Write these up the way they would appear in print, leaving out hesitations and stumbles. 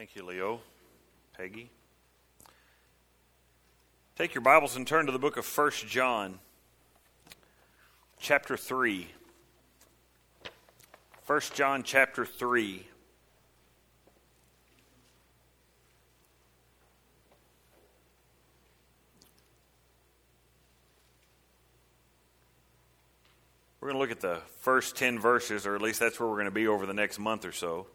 Thank you, Leo. Peggy. Take your Bibles and turn to the book of 1 John, chapter 3. 1 John, chapter 3. We're going to look at the first 10 verses, or at least that's where we're going to be over the next month or so.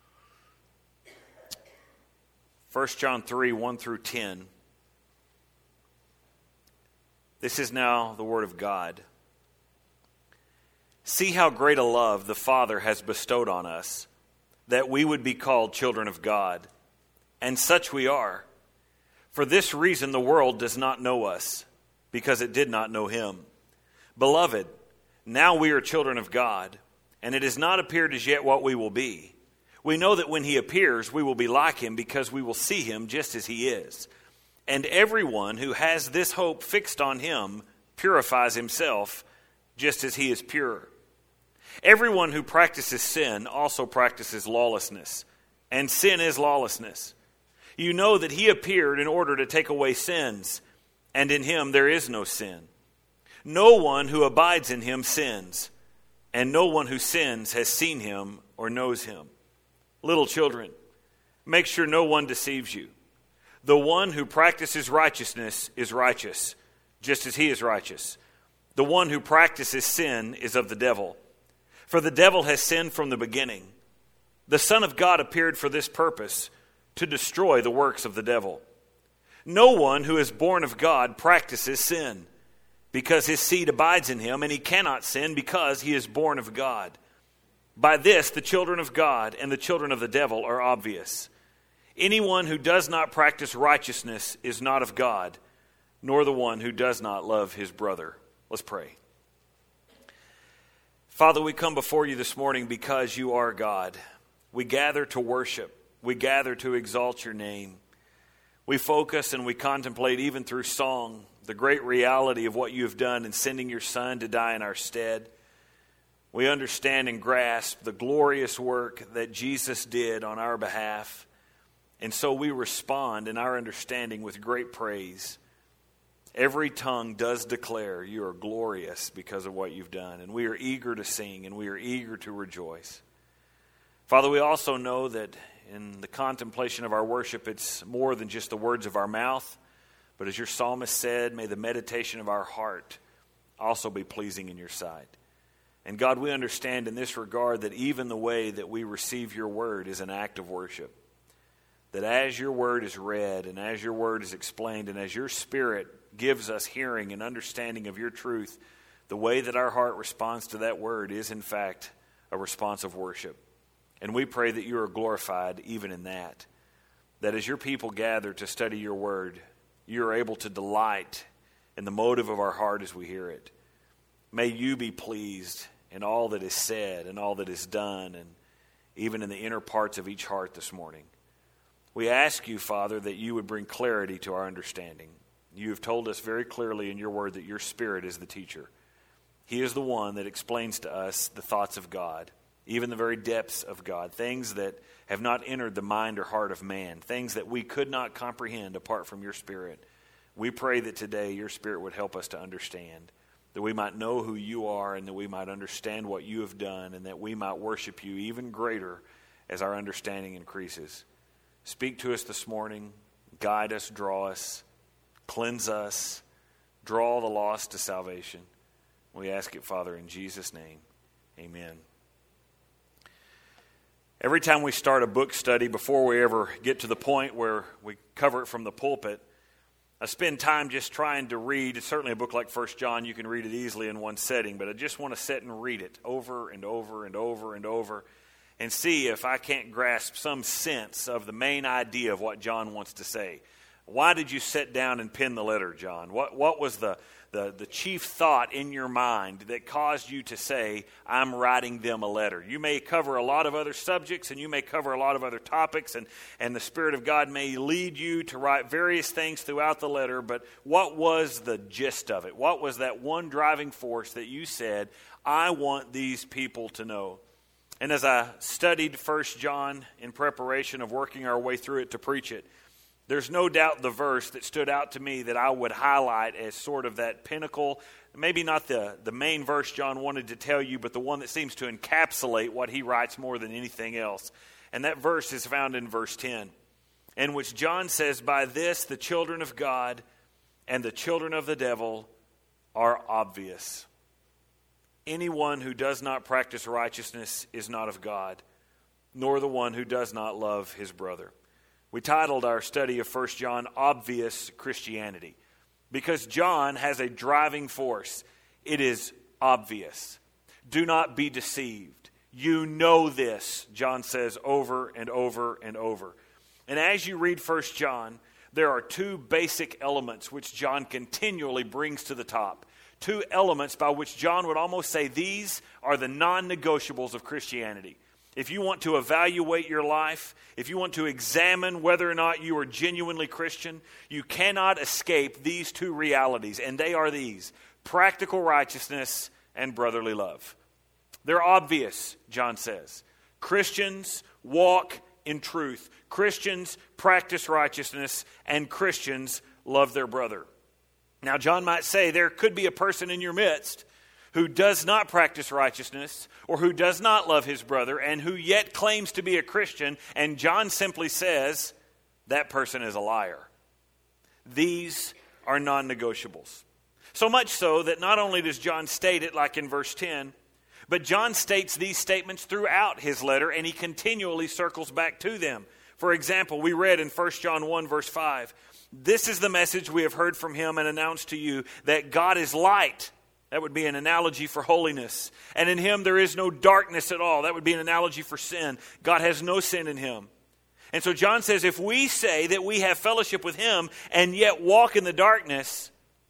1 John 3, 1 through 10. This is now the word of God. See how great a love the Father has bestowed on us, that we would be called children of God. And such we are. For this reason the world does not know us, because it did not know him. Beloved, now we are children of God, and it has not appeared as yet what we will be. We know that when he appears, we will be like him because we will see him just as he is. And everyone who has this hope fixed on him purifies himself just as he is pure. Everyone who practices sin also practices lawlessness, and sin is lawlessness. You know that he appeared in order to take away sins, and in him there is no sin. No one who abides in him sins, and no one who sins has seen him or knows him. Little children, make sure no one deceives you. The one who practices righteousness is righteous, just as he is righteous. The one who practices sin is of the devil, for the devil has sinned from the beginning. The Son of God appeared for this purpose, to destroy the works of the devil. No one who is born of God practices sin, because his seed abides in him, and he cannot sin because he is born of God. By this, the children of God and the children of the devil are obvious. Anyone who does not practice righteousness is not of God, nor the one who does not love his brother. Let's pray. Father, we come before you this morning because you are God. We gather to worship. We gather to exalt your name. We focus and we contemplate, even through song, the great reality of what you have done in sending your Son to die in our stead. We understand and grasp the glorious work that Jesus did on our behalf. And so we respond in our understanding with great praise. Every tongue does declare you are glorious because of what you've done. And we are eager to sing and we are eager to rejoice. Father, we also know that in the contemplation of our worship, it's more than just the words of our mouth. But as your psalmist said, may the meditation of our heart also be pleasing in your sight. And God, we understand in this regard that even the way that we receive your word is an act of worship. That as your word is read and as your word is explained and as your Spirit gives us hearing and understanding of your truth, the way that our heart responds to that word is in fact a response of worship. And we pray that you are glorified even in that. That as your people gather to study your word, you are able to delight in the motive of our heart as we hear it. May you be pleased in all that is said and all that is done, and even in the inner parts of each heart this morning. We ask you, Father, that you would bring clarity to our understanding. You have told us very clearly in your word that your Spirit is the teacher. He is the one that explains to us the thoughts of God, even the very depths of God, things that have not entered the mind or heart of man, things that we could not comprehend apart from your Spirit. We pray that today your Spirit would help us to understand, that we might know who you are and that we might understand what you have done and that we might worship you even greater as our understanding increases. Speak to us this morning, guide us, draw us, cleanse us, draw the lost to salvation. We ask it, Father, in Jesus' name. Amen. Every time we start a book study, before we ever get to the point where we cover it from the pulpit, I spend time just trying to read. It's certainly a book like 1 John. You can read it easily in one setting, but I just want to sit and read it over and over and over and over and see if I can't grasp some sense of the main idea of what John wants to say. Why did you sit down and pen the letter, John? What was the chief thought in your mind that caused you to say, I'm writing them a letter? You may cover a lot of other subjects and you may cover a lot of other topics, and the Spirit of God may lead you to write various things throughout the letter, but what was the gist of it? What was that one driving force that you said, I want these people to know? And as I studied 1 John in preparation of working our way through it to preach it, there's no doubt the verse that stood out to me that I would highlight as sort of that pinnacle, maybe not the main verse John wanted to tell you, but the one that seems to encapsulate what he writes more than anything else. And that verse is found in verse 10, in which John says, "By this the children of God and the children of the devil are obvious. Anyone who does not practice righteousness is not of God, nor the one who does not love his brother." We titled our study of 1 John, "Obvious Christianity," because John has a driving force. It is obvious. Do not be deceived. You know this, John says over and over and over. And as you read 1 John, there are two basic elements which John continually brings to the top. Two elements by which John would almost say these are the non-negotiables of Christianity. If you want to evaluate your life, if you want to examine whether or not you are genuinely Christian, you cannot escape these two realities, and they are these: practical righteousness and brotherly love. They're obvious, John says. Christians walk in truth. Christians practice righteousness, and Christians love their brother. Now, John might say there could be a person in your midst who does not practice righteousness or who does not love his brother and who yet claims to be a Christian, and John simply says that person is a liar. These are non-negotiables. So much so that not only does John state it like in verse 10, but John states these statements throughout his letter, and he continually circles back to them. For example, we read in 1 John 1 verse 5, "This is the message we have heard from him and announced to you, that God is light." That would be an analogy for holiness. "And in him there is no darkness at all." That would be an analogy for sin. God has no sin in him. And so John says, if we say that we have fellowship with him and yet walk in the darkness,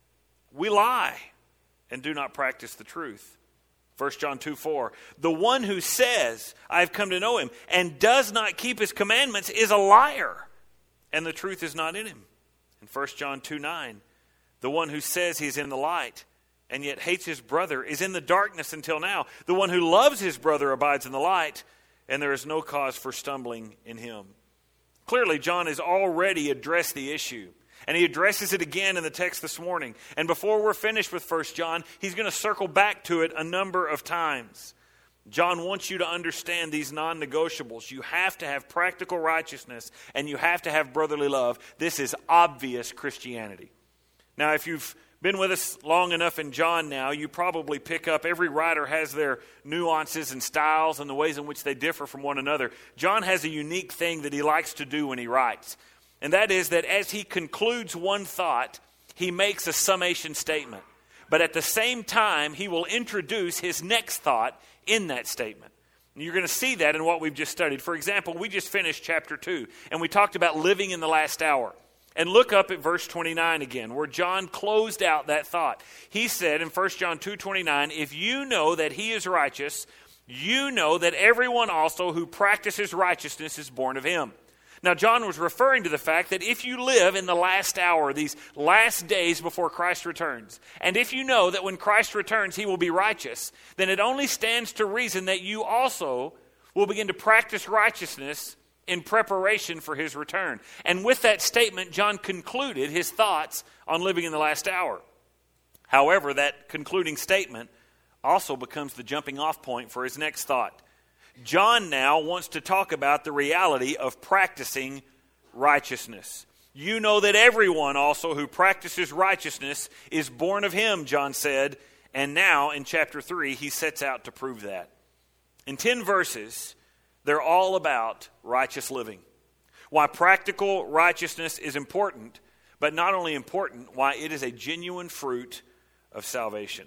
we lie and do not practice the truth. 1 John 2:4, "The one who says, I have come to know him, and does not keep his commandments is a liar, and the truth is not in him." In 1 John 2:9, "The one who says he is in the light, and yet hates his brother, is in the darkness until now. The one who loves his brother abides in the light, and there is no cause for stumbling in him." Clearly, John has already addressed the issue, and he addresses it again in the text this morning. And before we're finished with 1 John, he's going to circle back to it a number of times. John wants you to understand these non-negotiables. You have to have practical righteousness, and you have to have brotherly love. This is obvious Christianity. Now, if you've been with us long enough in John now, you probably pick up every writer has their nuances and styles and the ways in which they differ from one another. John has a unique thing that he likes to do when he writes. And that is that as he concludes one thought, he makes a summation statement. But at the same time, he will introduce his next thought in that statement. And you're going to see that in what we've just studied. For example, we just finished chapter 2, and we talked about living in the last hour. And look up at verse 29 again, where John closed out that thought. He said in 1 John 2:29, "If you know that he is righteous, you know that everyone also who practices righteousness is born of him." Now, John was referring to the fact that if you live in the last hour, these last days before Christ returns, and if you know that when Christ returns he will be righteous, then it only stands to reason that you also will begin to practice righteousness in preparation for his return. And with that statement, John concluded his thoughts on living in the last hour. However, that concluding statement also becomes the jumping off point for his next thought. John now wants to talk about the reality of practicing righteousness. "You know that everyone also who practices righteousness is born of him," John said. And now in chapter 3, he sets out to prove that. In 10 verses, they're all about righteous living. Why practical righteousness is important, but not only important, why it is a genuine fruit of salvation.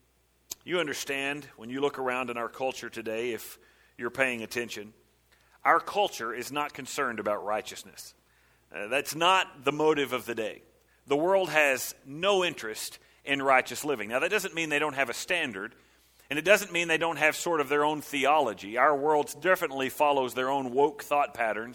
You understand, when you look around in our culture today, if you're paying attention, our culture is not concerned about righteousness. That's not the motive of the day. The world has no interest in righteous living. Now, that doesn't mean they don't have a standard, and it doesn't mean they don't have sort of their own theology. Our world definitely follows their own woke thought patterns,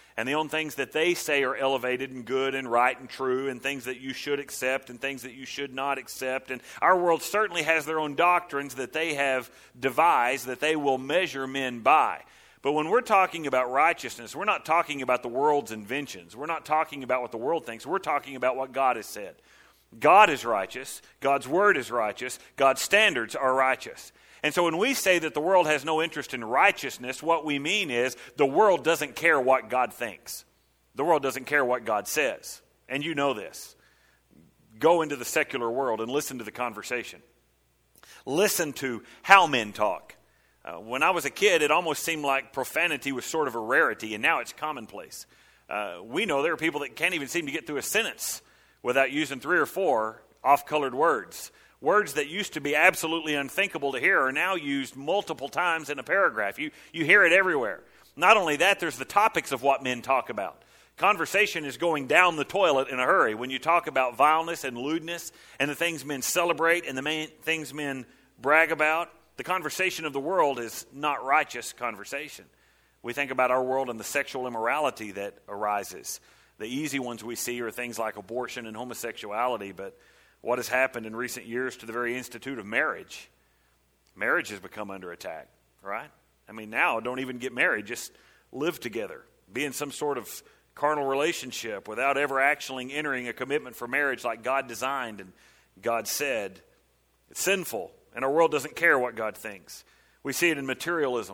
And the only things that they say are elevated and good and right and true, and things that you should accept and things that you should not accept. And our world certainly has their own doctrines that they have devised that they will measure men by. But when we're talking about righteousness, we're not talking about the world's inventions. We're not talking about what the world thinks. We're talking about what God has said. God is righteous. God's word is righteous. God's standards are righteous. And so when we say that the world has no interest in righteousness, what we mean is the world doesn't care what God thinks. The world doesn't care what God says. And you know this. Go into the secular world and listen to the conversation. Listen to how men talk. When I was a kid, it almost seemed like profanity was sort of a rarity, and now it's commonplace. We know there are people that can't even seem to get through a sentence without using 3 or 4 off-colored words. Words that used to be absolutely unthinkable to hear are now used multiple times in a paragraph. You hear it everywhere. Not only that, there's the topics of what men talk about. Conversation is going down the toilet in a hurry when you talk about vileness and lewdness and the things men celebrate and the things men brag about. The conversation of the world is not righteous conversation. We think about our world and the sexual immorality that arises. The easy ones we see are things like abortion and homosexuality, but what has happened in recent years to the very institute of marriage? Marriage has become under attack, right? I mean, now don't even get married, just live together. Be in some sort of carnal relationship without ever actually entering a commitment for marriage like God designed and God said. It's sinful, and our world doesn't care what God thinks. We see it in materialism.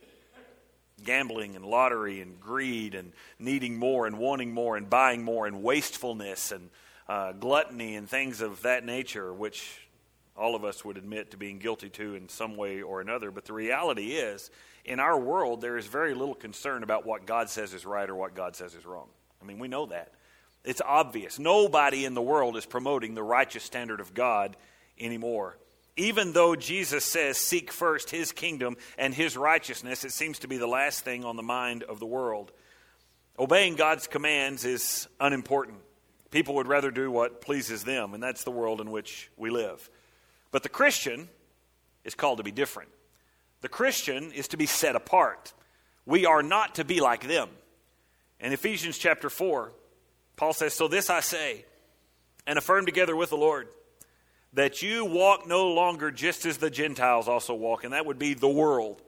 Gambling and lottery and greed and needing more and wanting more and buying more and wastefulness and gluttony and things of that nature, which all of us would admit to being guilty to in some way or another. But the reality is, in our world, there is very little concern about what God says is right or what God says is wrong. I mean, we know that. It's obvious. Nobody in the world is promoting the righteous standard of God anymore. Even though Jesus says, seek first his kingdom and his righteousness, it seems to be the last thing on the mind of the world. Obeying God's commands is unimportant. People would rather do what pleases them, and that's the world in which we live. But the Christian is called to be different. The Christian is to be set apart. We are not to be like them. In Ephesians chapter 4, Paul says, so this I say, and affirm together with the Lord, that you walk no longer just as the Gentiles also walk, and that would be the world,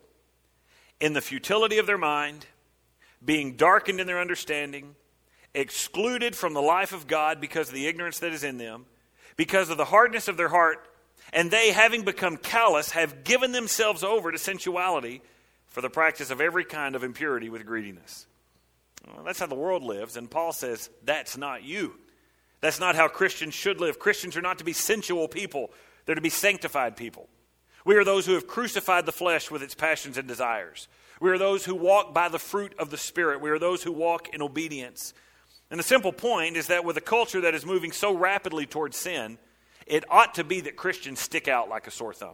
in the futility of their mind, being darkened in their understanding, excluded from the life of God because of the ignorance that is in them, because of the hardness of their heart, and they, having become callous, have given themselves over to sensuality for the practice of every kind of impurity with greediness. Well, that's how the world lives, and Paul says, that's not you. That's not how Christians should live. Christians are not to be sensual people. They're to be sanctified people. We are those who have crucified the flesh with its passions and desires. We are those who walk by the fruit of the Spirit. We are those who walk in obedience. And the simple point is that with a culture that is moving so rapidly towards sin, it ought to be that Christians stick out like a sore thumb.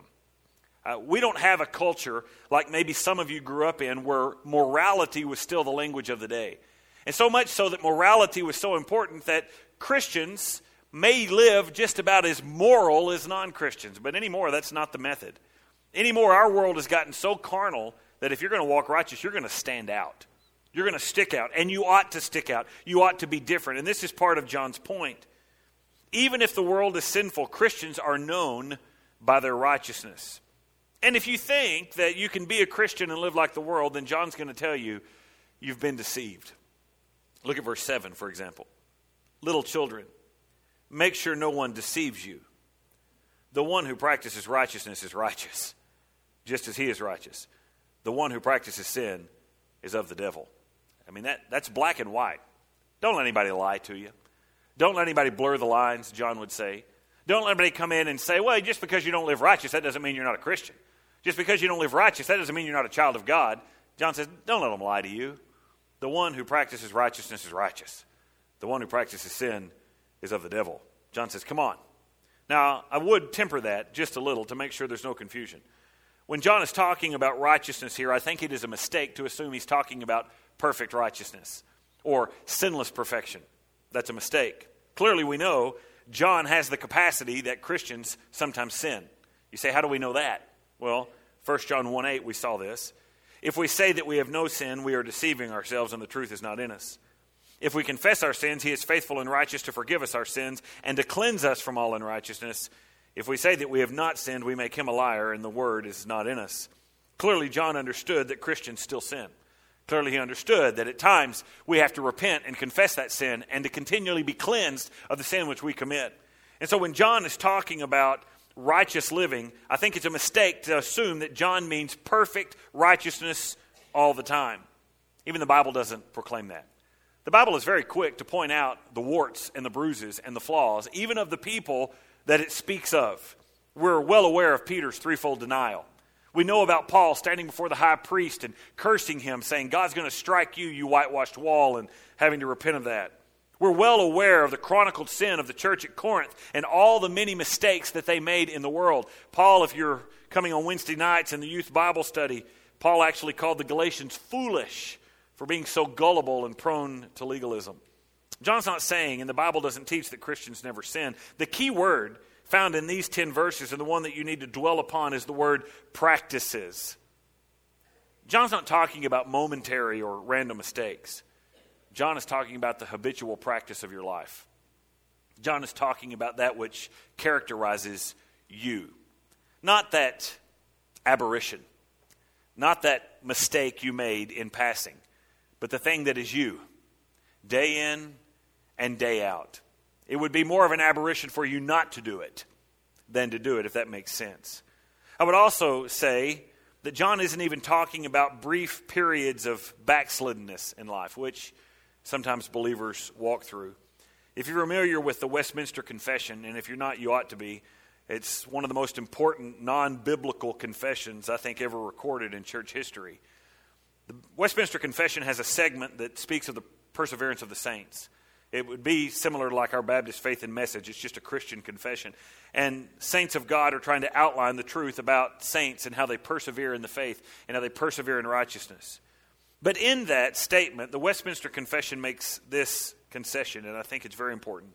We don't have a culture like maybe some of you grew up in where morality was still the language of the day. And so much so that morality was so important that Christians may live just about as moral as non-Christians. But anymore, that's not the method. Anymore, our world has gotten so carnal that if you're going to walk righteous, you're going to stand out. You're going to stick out, and you ought to stick out. You ought to be different. And this is part of John's point. Even if the world is sinful, Christians are known by their righteousness. And if you think that you can be a Christian and live like the world, then John's going to tell you you've been deceived. Look at verse 7, for example. Little children, make sure no one deceives you. The one who practices righteousness is righteous, just as he is righteous. The one who practices sin is of the devil. I mean, that's black and white. Don't let anybody lie to you. Don't let anybody blur the lines, John would say. Don't let anybody come in and say, well, just because you don't live righteous, that doesn't mean you're not a Christian. Just because you don't live righteous, that doesn't mean you're not a child of God. John says, don't let them lie to you. The one who practices righteousness is righteous. The one who practices sin is of the devil. John says, come on. Now, I would temper that just a little to make sure there's no confusion. When John is talking about righteousness here, I think it is a mistake to assume he's talking about perfect righteousness or sinless perfection. That's a mistake. Clearly, we know John has the capacity that Christians sometimes sin. You say, how do we know that? Well, 1 John 1:8, we saw this. If we say that we have no sin, we are deceiving ourselves and the truth is not in us. If we confess our sins, he is faithful and righteous to forgive us our sins and to cleanse us from all unrighteousness. If we say that we have not sinned, we make him a liar and the word is not in us. Clearly, John understood that Christians still sin. Clearly, he understood that at times we have to repent and confess that sin and to continually be cleansed of the sin which we commit. And so when John is talking about righteous living, I think it's a mistake to assume that John means perfect righteousness all the time. Even the Bible doesn't proclaim that. The Bible is very quick to point out the warts and the bruises and the flaws, even of the people that it speaks of. We're well aware of Peter's threefold denial. We know about Paul standing before the high priest and cursing him, saying, God's going to strike you, you whitewashed wall, and having to repent of that. We're well aware of the chronicled sin of the church at Corinth and all the many mistakes that they made in the world. Paul, if you're coming on Wednesday nights in the youth Bible study, Paul actually called the Galatians foolish for being so gullible and prone to legalism. John's not saying, and the Bible doesn't teach, that Christians never sin. The key word found in these 10 verses, and the one that you need to dwell upon, is the word practices. John's not talking about momentary or random mistakes. John is talking about the habitual practice of your life. John is talking about that which characterizes you. Not that aberration, not that mistake you made in passing, but the thing that is you, day in and day out. It would be more of an aberration for you not to do it than to do it, if that makes sense. I would also say that John isn't even talking about brief periods of backsliddenness in life, which sometimes believers walk through. If you're familiar with the Westminster Confession, and if you're not, you ought to be, it's one of the most important non-biblical confessions I think ever recorded in church history. The Westminster Confession has a segment that speaks of the perseverance of the saints. It would be similar to like our Baptist Faith and Message. It's just a Christian confession. And saints of God are trying to outline the truth about saints and how they persevere in the faith and how they persevere in righteousness. But in that statement, the Westminster Confession makes this concession, and I think it's very important.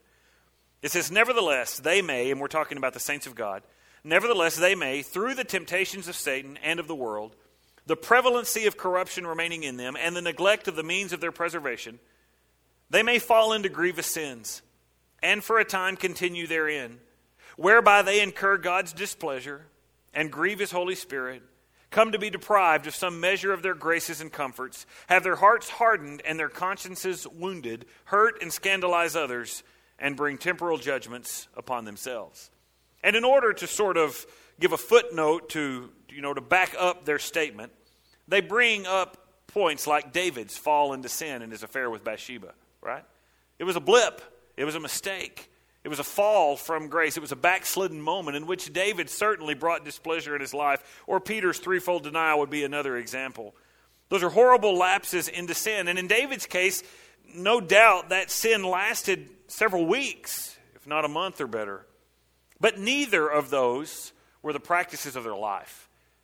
It says, nevertheless, they may, and we're talking about the saints of God, nevertheless, they may, through the temptations of Satan and of the world, the prevalency of corruption remaining in them, and the neglect of the means of their preservation, they may fall into grievous sins, and for a time continue therein, whereby they incur God's displeasure, and grieve his Holy Spirit, come to be deprived of some measure of their graces and comforts, have their hearts hardened and their consciences wounded, hurt and scandalize others, and bring temporal judgments upon themselves. And in order to sort of give a footnote to back up their statement, they bring up points like David's fall into sin in his affair with Bathsheba, right? It was a blip. It was a mistake. It was a fall from grace. It was a backslidden moment in which David certainly brought displeasure in his life. Or Peter's threefold denial would be another example. Those are horrible lapses into sin. And in David's case, no doubt that sin lasted several weeks, if not a month or better. But neither of those were the practices of their life.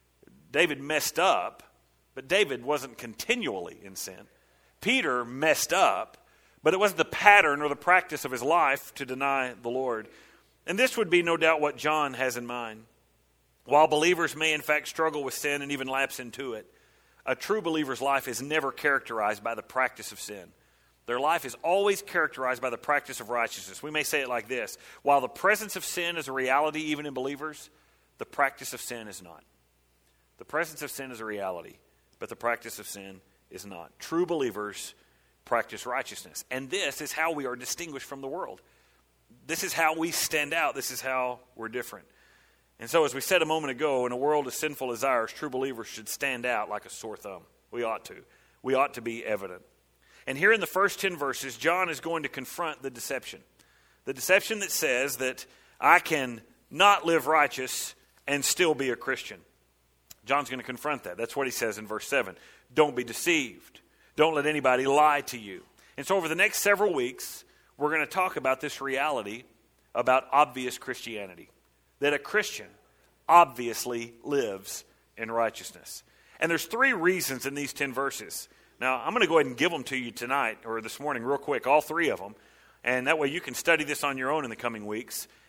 David messed up, but David wasn't continually in sin. Peter messed up, but it wasn't the pattern or the practice of his life to deny the Lord. And this would be no doubt what John has in mind. While believers may in fact struggle with sin and even lapse into it, a true believer's life is never characterized by the practice of sin. Their life is always characterized by the practice of righteousness. We may say it like this: while the presence of sin is a reality even in believers, the practice of sin is not. The presence of sin is a reality, but the practice of sin is not. True believers practice righteousness. And this is how we are distinguished from the world. This is how we stand out. This is how we're different. And so as we said a moment ago, in a world as sinful as ours, true believers should stand out like a sore thumb. We ought to. We ought to be evident. And here in the first 10 verses, John is going to confront the deception. The deception that says that I can not live righteous and still be a Christian. John's going to confront that. That's what he says in verse 7. Don't be deceived. Don't let anybody lie to you. And so over the next several weeks, we're going to talk about this reality about obvious Christianity. That a Christian obviously lives in righteousness. And there's 3 reasons in these 10 verses. Now, I'm going to go ahead and give them to you tonight or this morning real quick, all 3 of them. And that way you can study this on your own in the coming weeks.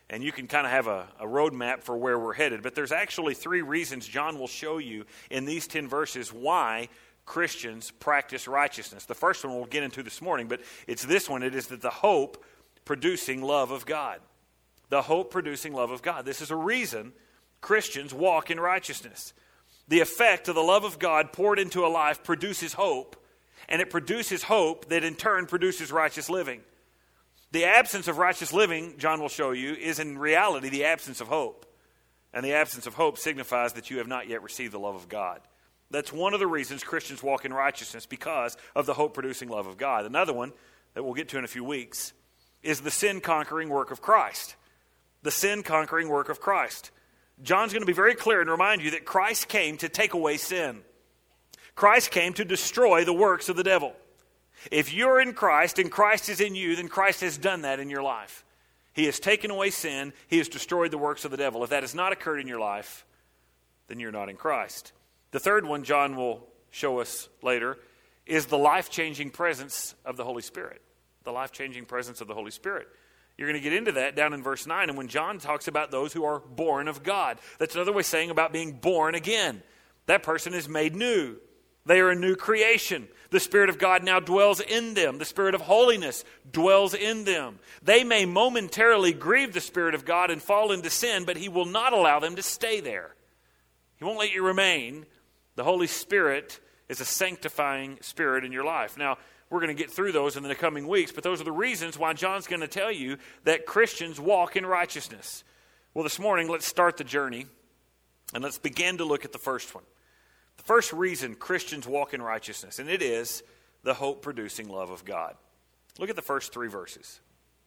And you can kind of have a roadmap for where we're headed. But there's actually 3 reasons John will show you in these 10 verses why Christians practice righteousness. The first one we'll get into this morning, but it's this one. It is that the hope-producing love of God. The hope-producing love of God. This is a reason Christians walk in righteousness. The effect of the love of God poured into a life produces hope, and it produces hope that in turn produces righteous living. The absence of righteous living, John will show you, is in reality the absence of hope. And the absence of hope signifies that you have not yet received the love of God. That's one of the reasons Christians walk in righteousness, because of the hope-producing love of God. Another one that we'll get to in a few weeks is the sin-conquering work of Christ. The sin-conquering work of Christ. John's going to be very clear and remind you that Christ came to take away sin. Christ came to destroy the works of the devil. If you're in Christ and Christ is in you, then Christ has done that in your life. He has taken away sin. He has destroyed the works of the devil. If that has not occurred in your life, then you're not in Christ. The third one John will show us later is the life-changing presence of the Holy Spirit. The life-changing presence of the Holy Spirit. You're going to get into that down in verse 9. And when John talks about those who are born of God, that's another way of saying about being born again. That person is made new. They are a new creation. The Spirit of God now dwells in them. The Spirit of holiness dwells in them. They may momentarily grieve the Spirit of God and fall into sin, but He will not allow them to stay there. He won't let you remain. The Holy Spirit is a sanctifying Spirit in your life. Now, we're going to get through those in the coming weeks, but those are the reasons why John's going to tell you that Christians walk in righteousness. Well, this morning, let's start the journey, and let's begin to look at the first one. The first reason Christians walk in righteousness, and it is the hope-producing love of God. Look at the first 3 verses.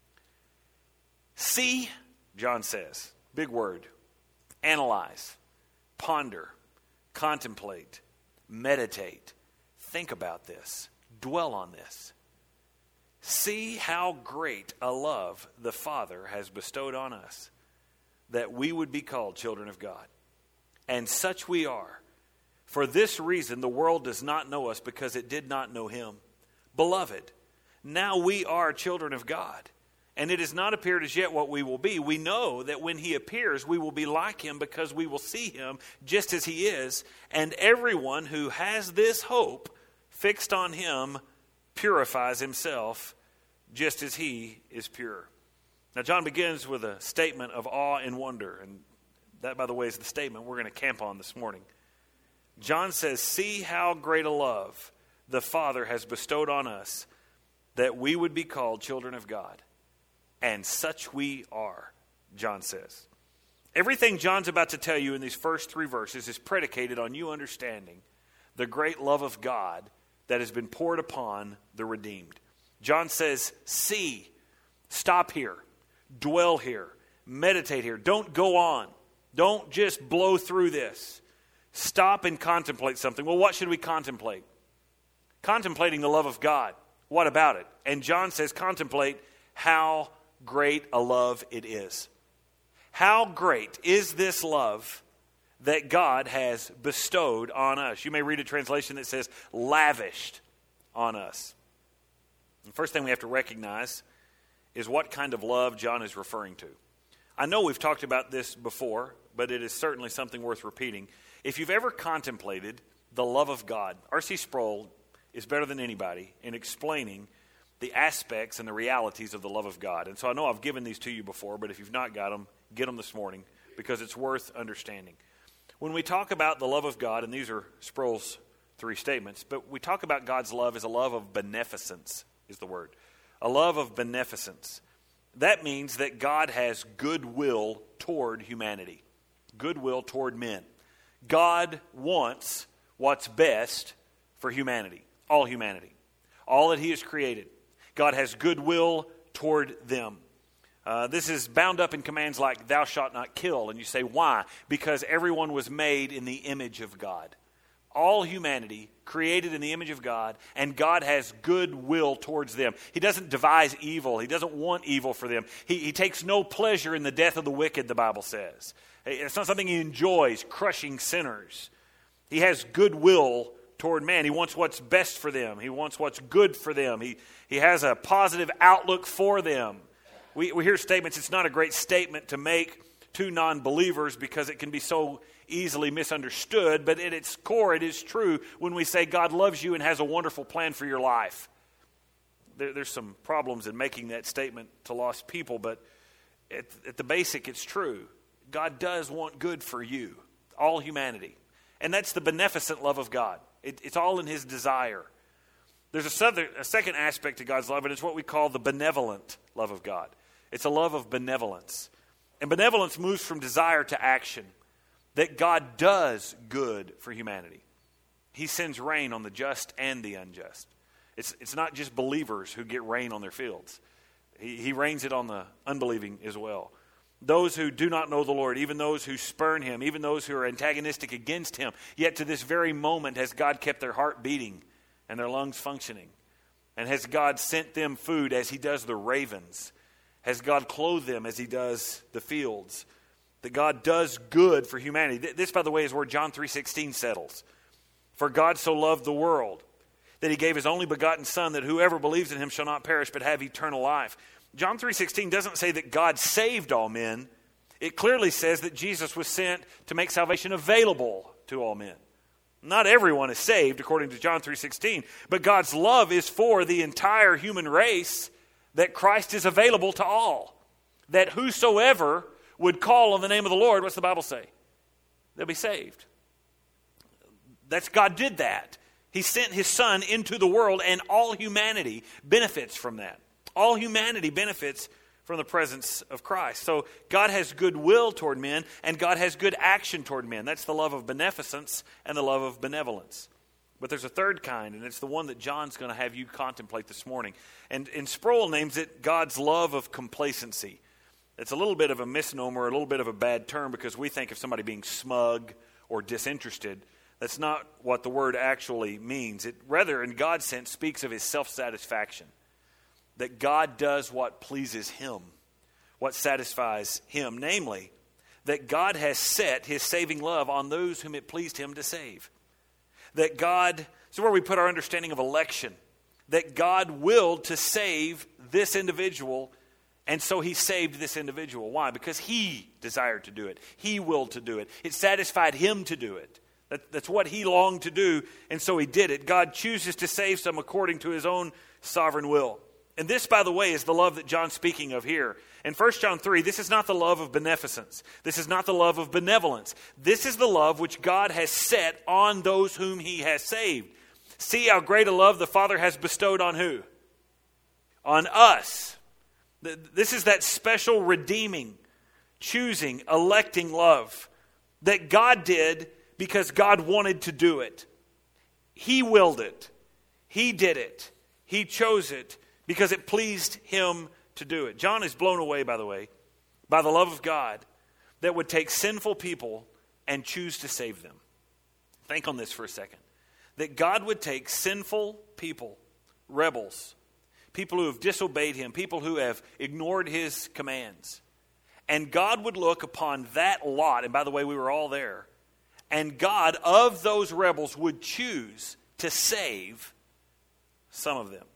See, John says, big word, analyze, ponder, contemplate, meditate, think about this, dwell on this. See how great a love the Father has bestowed on us, that we would be called children of God. And such we are. For this reason, the world does not know us, because it did not know Him. Beloved, now we are children of God, and it has not appeared as yet what we will be. We know that when He appears, we will be like Him, because we will see Him just as He is. And everyone who has this hope fixed on Him purifies himself just as He is pure. Now, John begins with a statement of awe and wonder, and that, by the way, is the statement we're going to camp on this morning. John says, see how great a love the Father has bestowed on us, that we would be called children of God. And such we are, John says. Everything John's about to tell you in these first 3 verses is predicated on you understanding the great love of God that has been poured upon the redeemed. John says, see, stop here, dwell here, meditate here. Don't go on. Don't just blow through this. Stop and contemplate something. Well, what should we contemplate? Contemplating the love of God. What about it? And John says, contemplate how great a love it is. How great is this love that God has bestowed on us? You may read a translation that says, lavished on us. The first thing we have to recognize is what kind of love John is referring to. I know we've talked about this before, but it is certainly something worth repeating. If you've ever contemplated the love of God, R.C. Sproul is better than anybody in explaining the aspects and the realities of the love of God. And so I know I've given these to you before, but if you've not got them, get them this morning, because it's worth understanding. When we talk about the love of God, and these are Sproul's 3 statements, but we talk about God's love as a love of beneficence, is the word. A love of beneficence. That means that God has goodwill toward humanity. Goodwill toward men. God wants what's best for humanity. All humanity. All that He has created. God has goodwill toward them. This is bound up in commands like, thou shalt not kill. And you say, why? Because everyone was made in the image of God. All humanity created in the image of God, and God has goodwill towards them. He doesn't devise evil. He doesn't want evil for them. He takes no pleasure in the death of the wicked, the Bible says. It's not something He enjoys, crushing sinners. He has goodwill toward man. He wants what's best for them. He wants what's good for them. He has a positive outlook for them. We hear statements. It's not a great statement to make to non-believers because it can be so easily misunderstood, but at its core, it is true when we say God loves you and has a wonderful plan for your life. There's some problems in making that statement to lost people, but at the basic, it's true. God does want good for you, all humanity. And that's the beneficent love of God. It's all in His desire. There's a second aspect to God's love, and it's what we call the benevolent love of God. It's a love of benevolence. And benevolence moves from desire to action, that God does good for humanity. He sends rain on the just and the unjust. It's not just believers who get rain on their fields. He rains it on the unbelieving as well. Those who do not know the Lord, even those who spurn Him, even those who are antagonistic against Him, yet to this very moment has God kept their heart beating and their lungs functioning. And has God sent them food as He does the ravens? Has God clothed them as He does the fields? That God does good for humanity. This, by the way, is where John 3:16 settles. For God so loved the world that He gave His only begotten Son, that whoever believes in Him shall not perish but have eternal life. John 3:16 doesn't say that God saved all men. It clearly says that Jesus was sent to make salvation available to all men. Not everyone is saved, according to John 3:16, but God's love is for the entire human race, that Christ is available to all. That whosoever would call on the name of the Lord, what's the Bible say? They'll be saved. That's God did that. He sent His Son into the world, and all humanity benefits from that. All humanity benefits from the presence of Christ. So God has goodwill toward men, and God has good action toward men. That's the love of beneficence and the love of benevolence. But there's a third kind, and it's the one that John's going to have you contemplate this morning. And Sproul names it God's love of complacency. It's a little bit of a misnomer, a little bit of a bad term, because we think of somebody being smug or disinterested. That's not what the word actually means. It rather, in God's sense, speaks of His self-satisfaction. That God does what pleases Him, what satisfies Him. Namely, that God has set His saving love on those whom it pleased Him to save. That God, this is where we put our understanding of election. That God willed to save this individual, and so He saved this individual. Why? Because He desired to do it. He willed to do it. It satisfied Him to do it. That's what He longed to do, and so He did it. God chooses to save some according to His own sovereign will. And this, by the way, is the love that John's speaking of here. In 1 John 3, this is not the love of beneficence. This is not the love of benevolence. This is the love which God has set on those whom He has saved. See how great a love the Father has bestowed on who? On us. This is that special redeeming, choosing, electing love that God did because God wanted to do it. He willed it. He did it. He chose it because it pleased Him to do it. John is blown away, by the way, by the love of God that would take sinful people and choose to save them. Think on this for a second. That God would take sinful people, rebels, people who have disobeyed Him, people who have ignored His commands, and God would look upon that lot, and by the way, we were all there, and God, of those rebels, would choose to save some of them.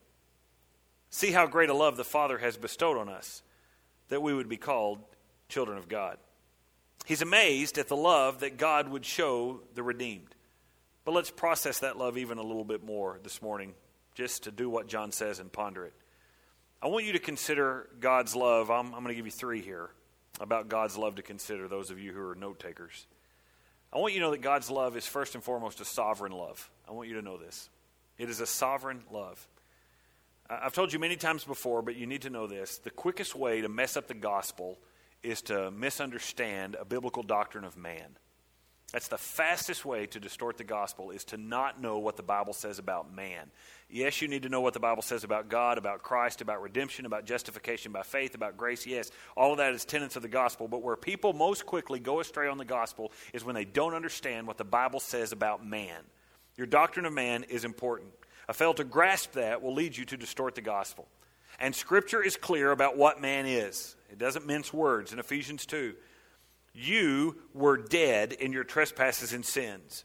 See how great a love the Father has bestowed on us, that we would be called children of God. He's amazed at the love that God would show the redeemed. But let's process that love even a little bit more this morning, just to do what John says and ponder it. I want you to consider God's love. I'm going to give you 3 here about God's love to consider, those of you who are note takers. I want you to know that God's love is first and foremost a sovereign love. I want you to know this. It is a sovereign love. I've told you many times before, but you need to know this. The quickest way to mess up the gospel is to misunderstand a biblical doctrine of man. That's the fastest way to distort the gospel, is to not know what the Bible says about man. Yes, you need to know what the Bible says about God, about Christ, about redemption, about justification by faith, about grace. Yes, all of that is tenets of the gospel. But where people most quickly go astray on the gospel is when they don't understand what the Bible says about man. Your doctrine of man is important. A fail to grasp that will lead you to distort the gospel. And Scripture is clear about what man is. It doesn't mince words. In Ephesians 2, you were dead in your trespasses and sins,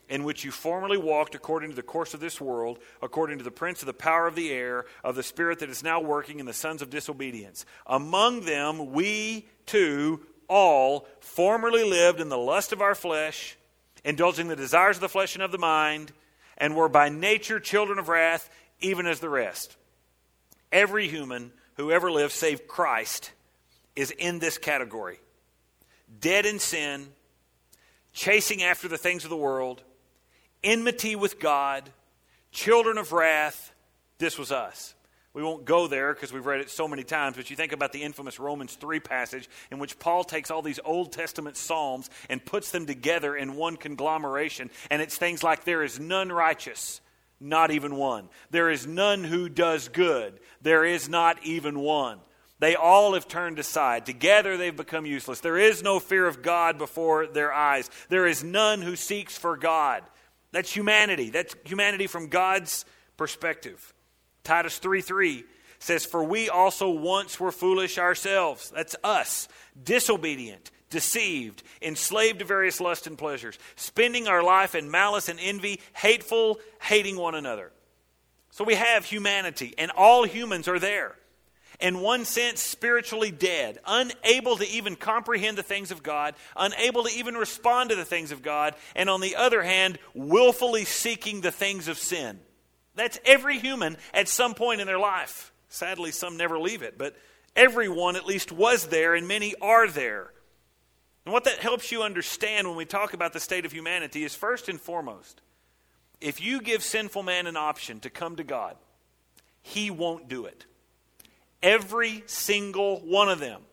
in which you formerly walked according to the course of this world, according to the prince of the power of the air, of the spirit that is now working in the sons of disobedience. Among them we too all formerly lived in the lust of our flesh, indulging the desires of the flesh and of the mind, and were by nature children of wrath, even as the rest. Every human who ever lived, save Christ, is in this category. Dead in sin, chasing after the things of the world, enmity with God, children of wrath. This was us. We won't go there because we've read it so many times, but you think about the infamous Romans 3 passage in which Paul takes all these Old Testament psalms and puts them together in one conglomeration, and it's things like, there is none righteous, not even one. There is none who does good. There is not even one. They all have turned aside. Together they've become useless. There is no fear of God before their eyes. There is none who seeks for God. That's humanity. That's humanity from God's perspective. Titus 3:3 says, for we also once were foolish ourselves. That's us. Disobedient, deceived, enslaved to various lusts and pleasures, spending our life in malice and envy, hateful, hating one another. So we have humanity, and all humans are there. In one sense, spiritually dead, unable to even comprehend the things of God, unable to even respond to the things of God, and on the other hand, willfully seeking the things of sin. That's every human at some point in their life. Sadly, some never leave it, but everyone at least was there, and many are there. And what that helps you understand when we talk about the state of humanity is, first and foremost, if you give sinful man an option to come to God, he won't do it. Every single one of them.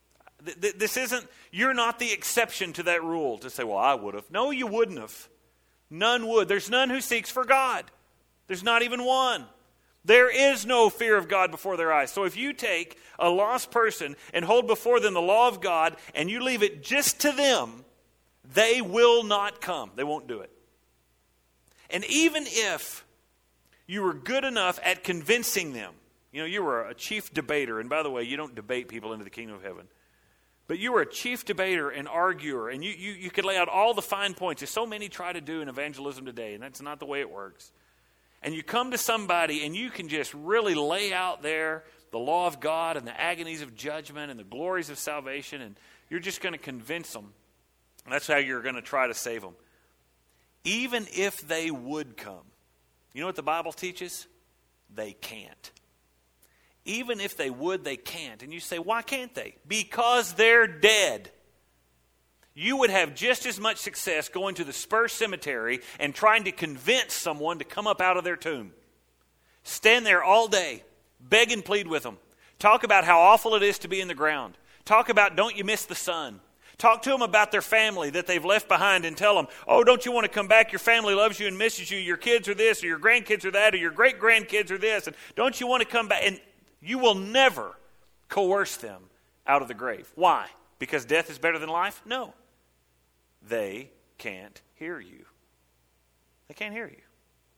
This isn't, you're not the exception to that rule to say, well, I would have. No, you wouldn't have. None would. There's none who seeks for God. There's not even one. There is no fear of God before their eyes. So if you take a lost person and hold before them the law of God and you leave it just to them, they will not come. They won't do it. And even if you were good enough at convincing them, you know, you were a chief debater, and by the way, you don't debate people into the kingdom of heaven. But you were a chief debater and arguer, and you could lay out all the fine points, as so many try to do in evangelism today, and that's not the way it works. And you come to somebody, and you can just really lay out there the law of God and the agonies of judgment and the glories of salvation, and you're just going to convince them. And that's how you're going to try to save them. Even if they would come, you know what the Bible teaches? They can't. Even if they would, they can't. And you say, why can't they? Because they're dead. You would have just as much success going to the Spur Cemetery and trying to convince someone to come up out of their tomb. Stand there all day, beg and plead with them. Talk about how awful it is to be in the ground. Talk about don't you miss the sun. Talk to them about their family that they've left behind and tell them, oh, don't you want to come back? Your family loves you and misses you. Your kids are this, or your grandkids are that, or your great-grandkids are this. And don't you want to come back? And you will never coerce them out of the grave. Why? Because death is better than life? No. They can't hear you. They can't hear you.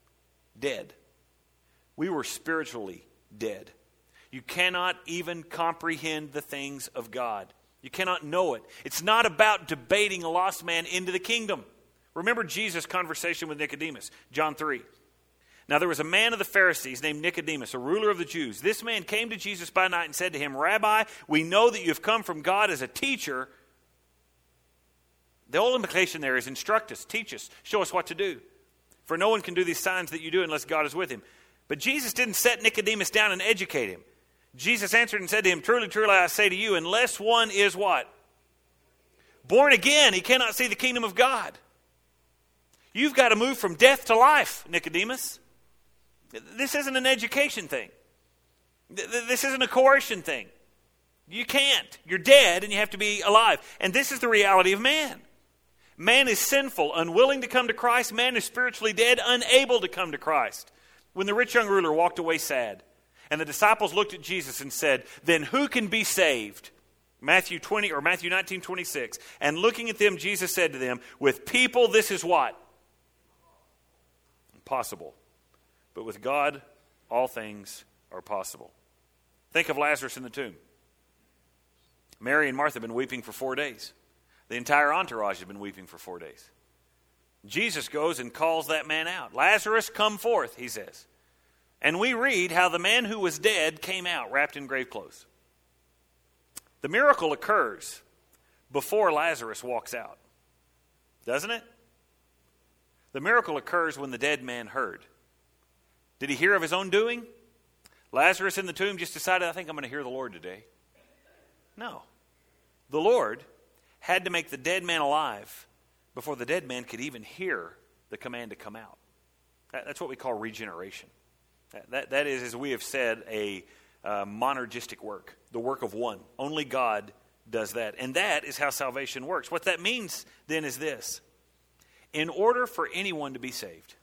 Dead. We were spiritually dead. You cannot even comprehend the things of God. You cannot know it. It's not about debating a lost man into the kingdom. Remember Jesus' conversation with Nicodemus, John 3. Now there was a man of the Pharisees named Nicodemus, a ruler of the Jews. This man came to Jesus by night and said to him, Rabbi, we know that you have come from God as a teacher. The whole implication there is instruct us, teach us, show us what to do. For no one can do these signs that you do unless God is with him. But Jesus didn't set Nicodemus down and educate him. Jesus answered and said to him, truly, truly, I say to you, unless one is what? Born again, he cannot see the kingdom of God. You've got to move from death to life, Nicodemus. This isn't an education thing. This isn't a coercion thing. You can't. You're dead and you have to be alive. And this is the reality of man. Man is sinful, unwilling to come to Christ. Man is spiritually dead, unable to come to Christ. When the rich young ruler walked away sad, and the disciples looked at Jesus and said, then who can be saved? Matthew 19:26. And looking at them, Jesus said to them, with people this is what? Impossible. But with God, all things are possible. Think of Lazarus in the tomb. Mary and Martha have been weeping for 4 days. The entire entourage had been weeping for 4 days. Jesus goes and calls that man out. Lazarus, come forth, he says. And we read how the man who was dead came out wrapped in grave clothes. The miracle occurs before Lazarus walks out, doesn't it? The miracle occurs when the dead man heard. Did he hear of his own doing? Lazarus in the tomb just decided, I think I'm going to hear the Lord today. No. The Lord had to make the dead man alive before the dead man could even hear the command to come out. That's what we call regeneration. That is, as we have said, a monergistic work, the work of one. Only God does that. And that is how salvation works. What that means then is this. In order for anyone to be saved,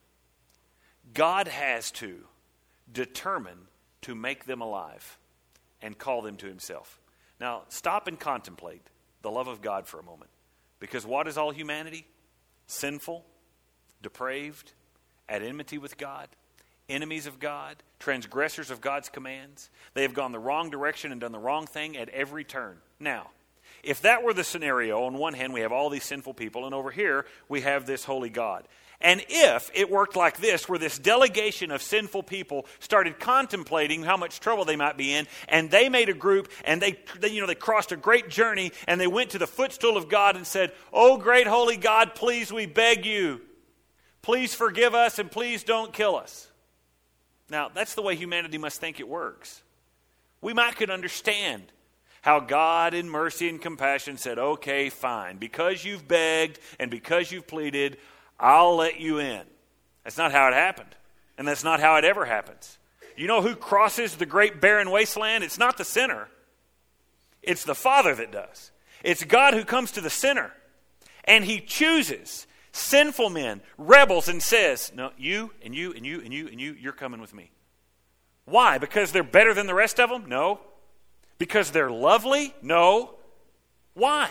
God has to determine to make them alive and call them to himself. Now, stop and contemplate the love of God for a moment. Because what is all humanity? Sinful, depraved, at enmity with God, enemies of God, transgressors of God's commands. They have gone the wrong direction and done the wrong thing at every turn. Now, if that were the scenario, on one hand we have all these sinful people, and over here we have this holy God. And if it worked like this, where this delegation of sinful people started contemplating how much trouble they might be in, and they made a group, and they crossed a great journey, and they went to the footstool of God and said, "Oh, great holy God, please, we beg you, please forgive us, and please don't kill us." Now, that's the way humanity must think it works. We might could understand how God in mercy and compassion said, "Okay, fine, because you've begged and because you've pleaded, I'll let you in." That's not how it happened. And that's not how it ever happens. You know who crosses the great barren wasteland? It's not the sinner. It's the Father that does. It's God who comes to the sinner. And he chooses sinful men, rebels, and says, "No, you and you and you and you and you, you're coming with me." Why? Because they're better than the rest of them? No. Because they're lovely? No. Why?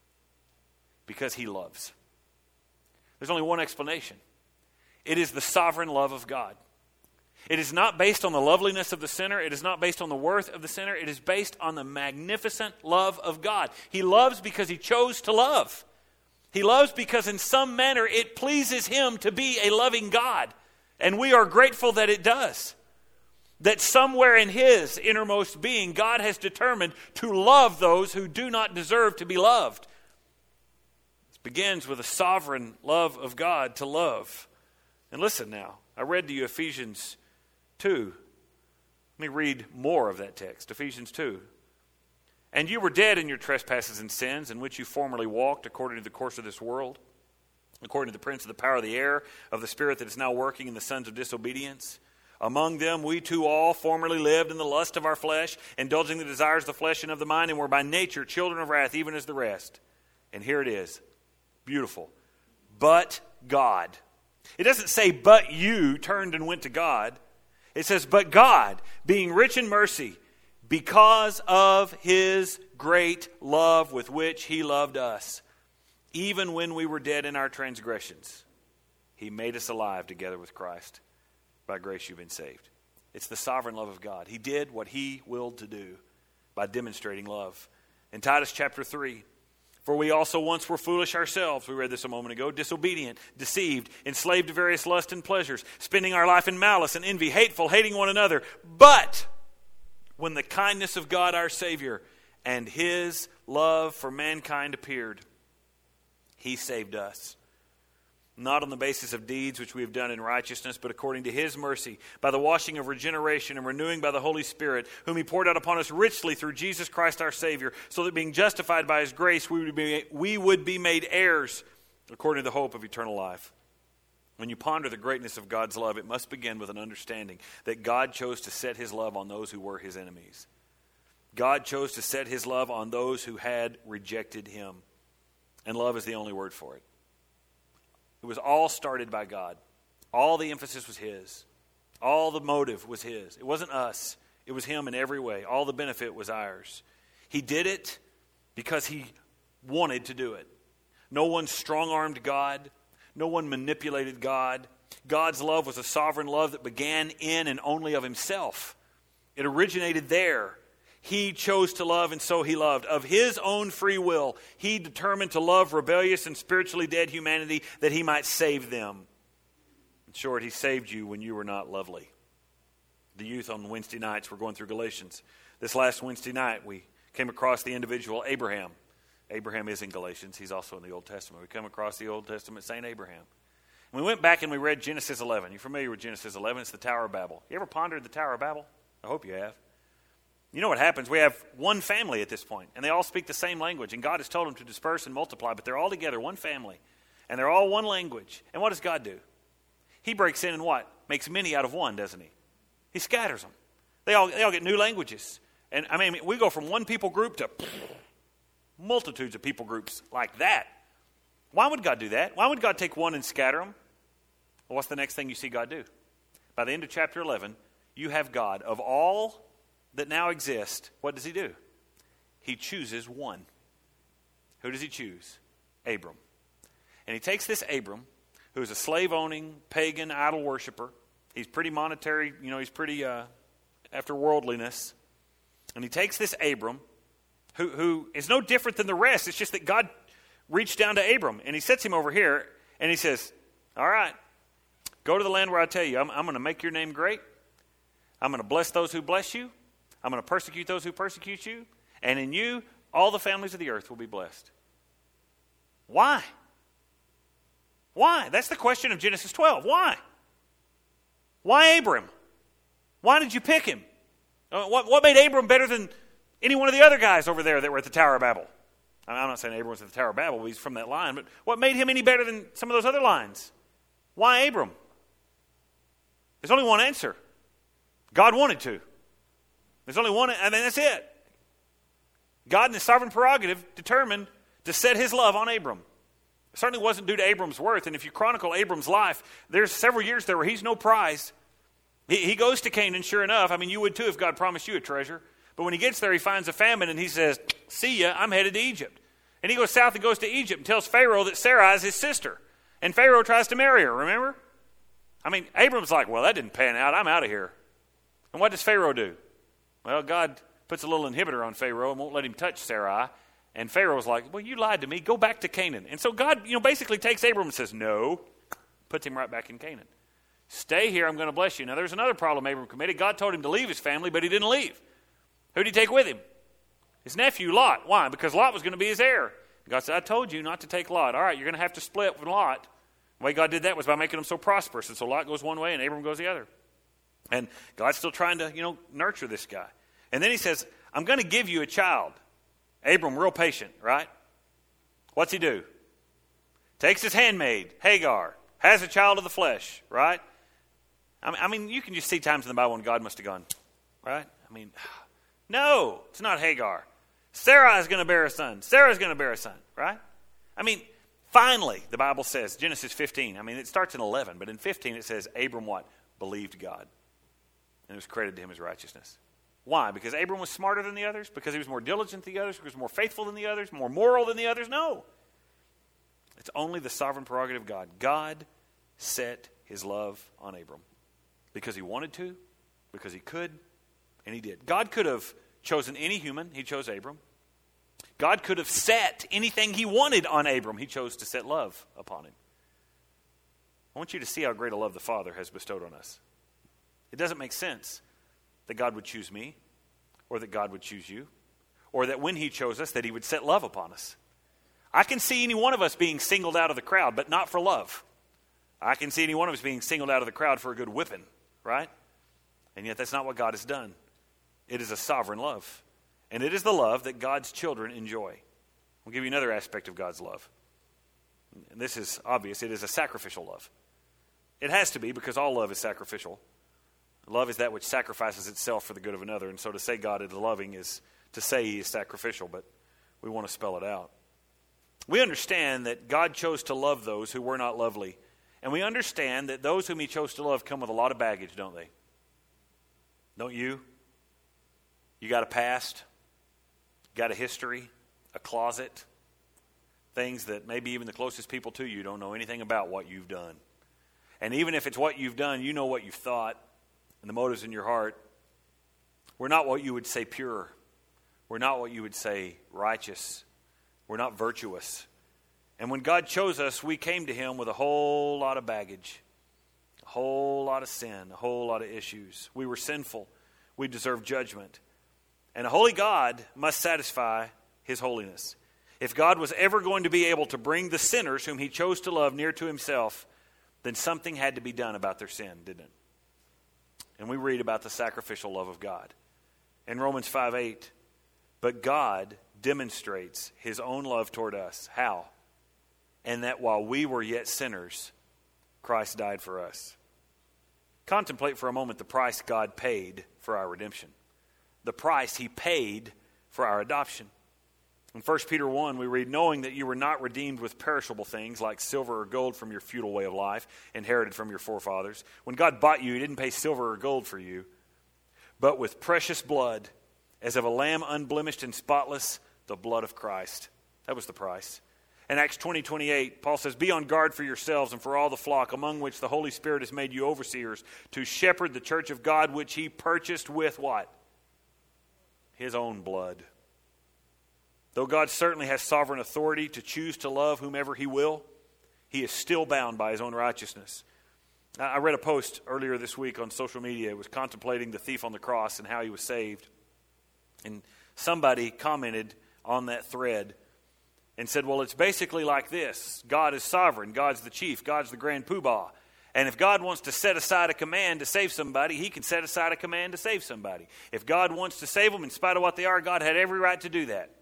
Because he loves. There's only one explanation. It is the sovereign love of God. It is not based on the loveliness of the sinner. It is not based on the worth of the sinner. It is based on the magnificent love of God. He loves because he chose to love. He loves because in some manner it pleases him to be a loving God. And we are grateful that it does. That somewhere in his innermost being, God has determined to love those who do not deserve to be loved. Begins with a sovereign love of God to love. And listen now, I read to you Ephesians 2. Let me read more of that text, Ephesians 2. "And you were dead in your trespasses and sins, in which you formerly walked according to the course of this world, according to the prince of the power of the air, of the spirit that is now working in the sons of disobedience. Among them we too all formerly lived in the lust of our flesh, indulging the desires of the flesh and of the mind, and were by nature children of wrath, even as the rest." And here it is. Beautiful. "But God." It doesn't say, "but you turned and went to God." It says, "But God, being rich in mercy, because of his great love with which he loved us, even when we were dead in our transgressions, he made us alive together with Christ. By grace you've been saved." It's the sovereign love of God. He did what he willed to do by demonstrating love. In Titus chapter 3, "For we also once were foolish ourselves," we read this a moment ago, "disobedient, deceived, enslaved to various lusts and pleasures, spending our life in malice and envy, hateful, hating one another. But when the kindness of God our Savior and his love for mankind appeared, he saved us. Not on the basis of deeds which we have done in righteousness, but according to his mercy, by the washing of regeneration and renewing by the Holy Spirit, whom he poured out upon us richly through Jesus Christ our Savior, so that being justified by his grace, we would be made heirs according to the hope of eternal life." When you ponder the greatness of God's love, it must begin with an understanding that God chose to set his love on those who were his enemies. God chose to set his love on those who had rejected him. And love is the only word for it. It was all started by God. All the emphasis was his. All the motive was his. It wasn't us. It was him in every way. All the benefit was ours. He did it because he wanted to do it. No one strong-armed God. No one manipulated God. God's love was a sovereign love that began in and only of himself. It originated there. He chose to love, and so he loved. Of his own free will, he determined to love rebellious and spiritually dead humanity that he might save them. In short, he saved you when you were not lovely. The youth on Wednesday nights were going through Galatians. This last Wednesday night, we came across the individual Abraham. Abraham is in Galatians. He's also in the Old Testament. We come across the Old Testament Saint Abraham. And we went back and we read Genesis 11. You're familiar with Genesis 11? It's the Tower of Babel. You ever pondered the Tower of Babel? I hope you have. You know what happens? We have one family at this point, and they all speak the same language. And God has told them to disperse and multiply, but they're all together, one family. And they're all one language. And what does God do? He breaks in and what? Makes many out of one, doesn't he? He scatters them. They all get new languages. And I mean, we go from one people group to multitudes of people groups like that. Why would God do that? Why would God take one and scatter them? Well, what's the next thing you see God do? By the end of chapter 11, you have God. Of all that now exist, what does he do? He chooses one. Who does he choose? Abram. And he takes this Abram, who is a slave-owning, pagan, idol worshiper. He's pretty monetary, he's pretty after worldliness. And he takes this Abram, who is no different than the rest. It's just that God reached down to Abram, and he sets him over here, and he says, all right, go to the land where I tell you. I'm going to make your name great. I'm going to bless those who bless you. I'm going to persecute those who persecute you. And in you, all the families of the earth will be blessed. Why? Why? That's the question of Genesis 12. Why? Why Abram? Why did you pick him? What made Abram better than any one of the other guys over there that were at the Tower of Babel? I'm not saying Abram was at the Tower of Babel, but he's from that line. But what made him any better than some of those other lines? Why Abram? There's only one answer. God wanted to. There's only one, and then that's it. God in his sovereign prerogative determined to set his love on Abram. It certainly wasn't due to Abram's worth, and if you chronicle Abram's life, there's several years there where he's no prize. He goes to Canaan, sure enough. I mean, you would too if God promised you a treasure. But when he gets there, he finds a famine, and he says, see ya, I'm headed to Egypt. And he goes south and goes to Egypt and tells Pharaoh that Sarai is his sister. And Pharaoh tries to marry her, remember? I mean, Abram's like, well, that didn't pan out. I'm out of here. And what does Pharaoh do? Well, God puts a little inhibitor on Pharaoh and won't let him touch Sarai. And Pharaoh's like, well, you lied to me. Go back to Canaan. And so God, basically takes Abram and says, no, puts him right back in Canaan. Stay here, I'm going to bless you. Now, there's another problem Abram committed. God told him to leave his family, but he didn't leave. Who did he take with him? His nephew, Lot. Why? Because Lot was going to be his heir. God said, I told you not to take Lot. All right, you're going to have to split with Lot. The way God did that was by making him so prosperous. And so Lot goes one way and Abram goes the other. And God's still trying to, nurture this guy. And then he says, I'm going to give you a child. Abram, real patient, right? What's he do? Takes his handmaid, Hagar, has a child of the flesh, right? I mean, you can just see times in the Bible when God must have gone, right? I mean, no, it's not Hagar. Sarah is going to bear a son. Sarah's going to bear a son, right? I mean, finally, the Bible says, Genesis 15. I mean, it starts in 11, but in 15 it says, Abram what? Believed God. And it was credited to him as righteousness. Why? Because Abram was smarter than the others? Because he was more diligent than the others? Because he was more faithful than the others? More moral than the others? No. It's only the sovereign prerogative of God. God set his love on Abram. Because he wanted to, because he could, and he did. God could have chosen any human. He chose Abram. God could have set anything he wanted on Abram. He chose to set love upon him. I want you to see how great a love the Father has bestowed on us. It doesn't make sense that God would choose me, or that God would choose you, or that when he chose us, that he would set love upon us. I can see any one of us being singled out of the crowd, but not for love. I can see any one of us being singled out of the crowd for a good whipping, right? And yet that's not what God has done. It is a sovereign love. And it is the love that God's children enjoy. I'll give you another aspect of God's love. And this is obvious. It is a sacrificial love. It has to be, because all love is sacrificial. Love is that which sacrifices itself for the good of another. And so to say God is loving is to say he is sacrificial, but we want to spell it out. We understand that God chose to love those who were not lovely. And we understand that those whom he chose to love come with a lot of baggage, don't they? Don't you? You got a past, got a history, a closet, things that maybe even the closest people to you don't know anything about what you've done. And even if it's what you've done, you know what you've thought, and the motives in your heart were not what you would say pure. We're not what you would say righteous. We're not virtuous. And when God chose us, we came to him with a whole lot of baggage, a whole lot of sin, a whole lot of issues. We were sinful. We deserved judgment. And a holy God must satisfy his holiness. If God was ever going to be able to bring the sinners whom he chose to love near to himself, then something had to be done about their sin, didn't it? And we read about the sacrificial love of God. In Romans 5:8, but God demonstrates his own love toward us. How? And that while we were yet sinners, Christ died for us. Contemplate for a moment the price God paid for our redemption. The price he paid for our adoption. In 1 Peter 1, we read, knowing that you were not redeemed with perishable things like silver or gold from your futile way of life, inherited from your forefathers. When God bought you, he didn't pay silver or gold for you, but with precious blood, as of a lamb unblemished and spotless, the blood of Christ. That was the price. In Acts 20:28, Paul says, be on guard for yourselves and for all the flock, among which the Holy Spirit has made you overseers, to shepherd the church of God, which he purchased with what? His own blood. Though God certainly has sovereign authority to choose to love whomever he will, he is still bound by his own righteousness. I read a post earlier this week on social media. It was contemplating the thief on the cross and how he was saved. And somebody commented on that thread and said, well, it's basically like this. God is sovereign. God's the chief. God's the grand poobah. And if God wants to set aside a command to save somebody, he can set aside a command to save somebody. If God wants to save them in spite of what they are, God had every right to do that.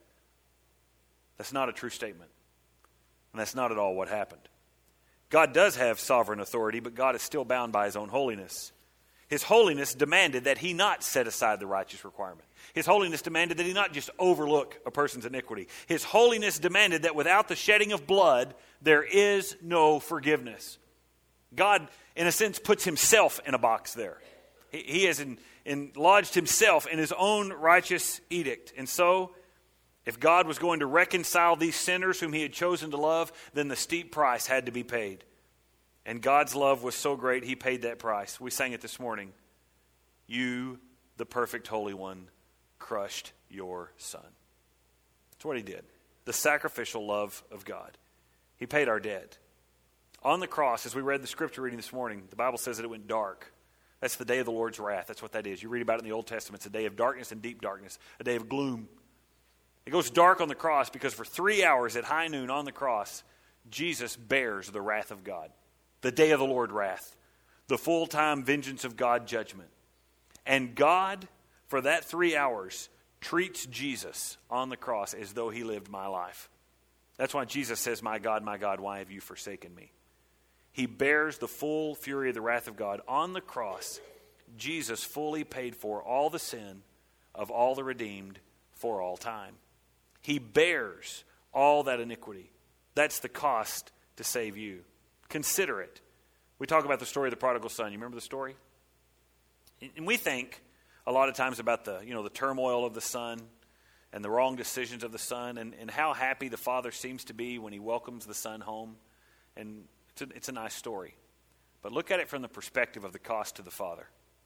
That's not a true statement. And that's not at all what happened. God does have sovereign authority, but God is still bound by his own holiness. His holiness demanded that he not set aside the righteous requirement. His holiness demanded that he not just overlook a person's iniquity. His holiness demanded that without the shedding of blood, there is no forgiveness. God, in a sense, puts himself in a box there. He has lodged himself in his own righteous edict. And so, if God was going to reconcile these sinners whom he had chosen to love, then the steep price had to be paid. And God's love was so great, he paid that price. We sang it this morning. You, the perfect Holy One, crushed your Son. That's what he did. The sacrificial love of God. He paid our debt. On the cross, as we read the scripture reading this morning, the Bible says that it went dark. That's the day of the Lord's wrath. That's what that is. You read about it in the Old Testament. It's a day of darkness and deep darkness, a day of gloom. It goes dark on the cross because for 3 hours at high noon on the cross, Jesus bears the wrath of God. The day of the Lord wrath. The full-time vengeance of God judgment. And God, for that 3 hours, treats Jesus on the cross as though he lived my life. That's why Jesus says, my God, why have you forsaken me? He bears the full fury of the wrath of God. On the cross, Jesus fully paid for all the sin of all the redeemed for all time. He bears all that iniquity. That's the cost to save you. Consider it. We talk about the story of the prodigal son. You remember the story? And we think a lot of times about the turmoil of the son and the wrong decisions of the son and how happy the father seems to be when he welcomes the son home. And it's a nice story. But look at it from the perspective of the cost to the father.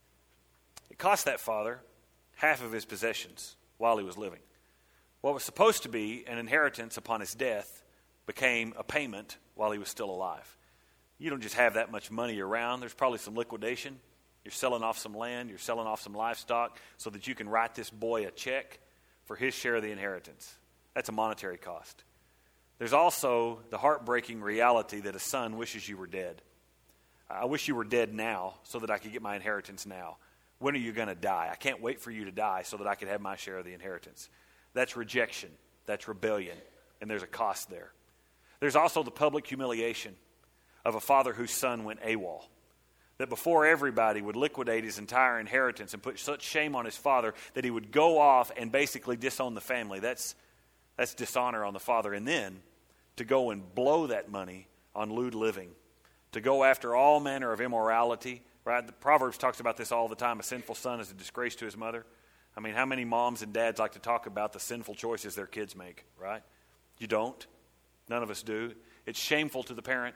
It cost that father half of his possessions while he was living. What was supposed to be an inheritance upon his death became a payment while he was still alive. You don't just have that much money around. There's probably some liquidation. You're selling off some land. You're selling off some livestock so that you can write this boy a check for his share of the inheritance. That's a monetary cost. There's also the heartbreaking reality that a son wishes you were dead. I wish you were dead now so that I could get my inheritance now. When are you going to die? I can't wait for you to die so that I could have my share of the inheritance. That's rejection. That's rebellion. And there's a cost there. There's also the public humiliation of a father whose son went AWOL. That before everybody would liquidate his entire inheritance and put such shame on his father that he would go off and basically disown the family. That's dishonor on the father. And then to go and blow that money on lewd living. To go after all manner of immorality. Right? The Proverbs talks about this all the time. A sinful son is a disgrace to his mother. I mean, how many moms and dads like to talk about the sinful choices their kids make, right? You don't. None of us do. It's shameful to the parent.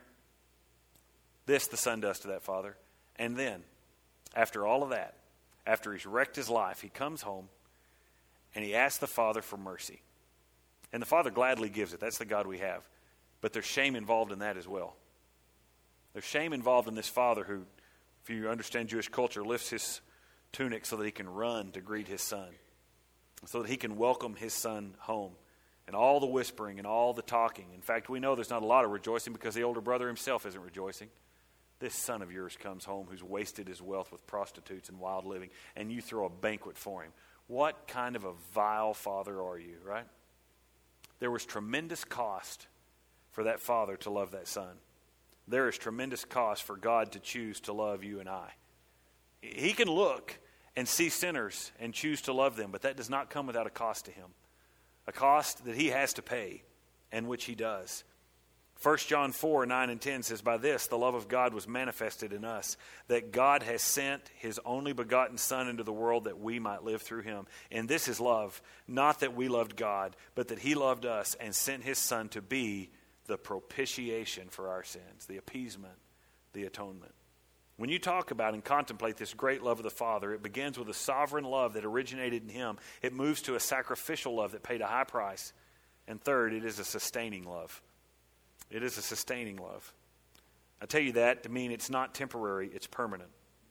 This the son does to that father. And then, after all of that, after he's wrecked his life, he comes home and he asks the Father for mercy. And the Father gladly gives it. That's the God we have. But there's shame involved in that as well. There's shame involved in this father who, if you understand Jewish culture, lifts his tunic so that he can run to greet his son, so that he can welcome his son home. And all the whispering and all the talking. In fact, we know there's not a lot of rejoicing because the older brother himself isn't rejoicing. This son of yours comes home who's wasted his wealth with prostitutes and wild living, and you throw a banquet for him. What kind of a vile father are you, right? There was tremendous cost for that father to love that son. There is tremendous cost for God to choose to love you and I. He can look and see sinners and choose to love them, but that does not come without a cost to him. A cost that he has to pay, and which he does. 1 John 4, 9 and 10 says, "By this the love of God was manifested in us, that God has sent his only begotten Son into the world that we might live through him. And this is love, not that we loved God, but that he loved us and sent his Son to be the propitiation for our sins," the appeasement, the atonement. When you talk about and contemplate this great love of the Father, it begins with a sovereign love that originated in him. It moves to a sacrificial love that paid a high price. And third, it is a sustaining love. It is a sustaining love. I tell you that to mean it's not temporary, it's permanent.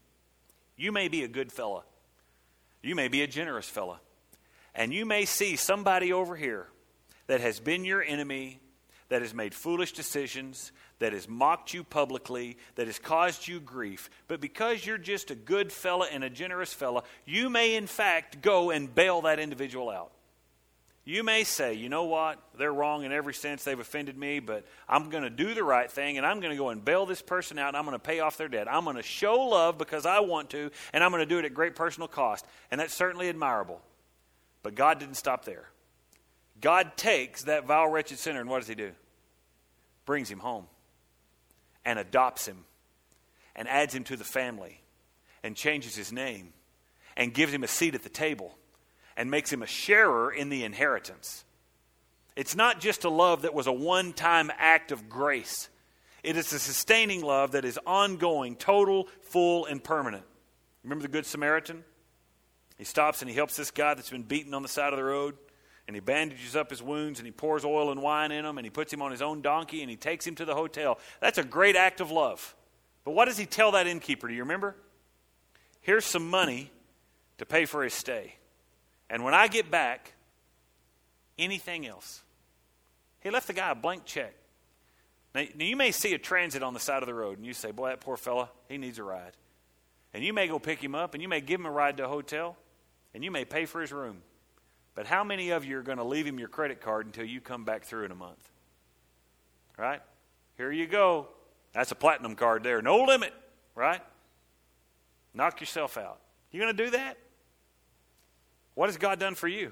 You may be a good fella. You may be a generous fella. And you may see somebody over here that has been your enemy, that has made foolish decisions, that has mocked you publicly, that has caused you grief. But because you're just a good fella and a generous fella, you may in fact go and bail that individual out. You may say, you know what, they're wrong in every sense, they've offended me, but I'm going to do the right thing, and I'm going to go and bail this person out, and I'm going to pay off their debt. I'm going to show love because I want to, and I'm going to do it at great personal cost. And that's certainly admirable. But God didn't stop there. God takes that vile, wretched sinner, and what does he do? Brings him home and adopts him and adds him to the family and changes his name and gives him a seat at the table and makes him a sharer in the inheritance. It's not just a love that was a one-time act of grace. It is a sustaining love that is ongoing, total, full, and permanent. Remember the Good Samaritan? He stops and he helps this guy that's been beaten on the side of the road. And he bandages up his wounds, and he pours oil and wine in them, and he puts him on his own donkey, and he takes him to the hotel. That's a great act of love. But what does he tell that innkeeper? Do you remember? Here's some money to pay for his stay. And when I get back, anything else. He left the guy a blank check. Now you may see a transit on the side of the road, and you say, boy, that poor fella, he needs a ride. And you may go pick him up, and you may give him a ride to a hotel, and you may pay for his room. But how many of you are going to leave him your credit card until you come back through in a month? Right? Here you go. That's a platinum card there. No limit. Right? Knock yourself out. You going to do that? What has God done for you?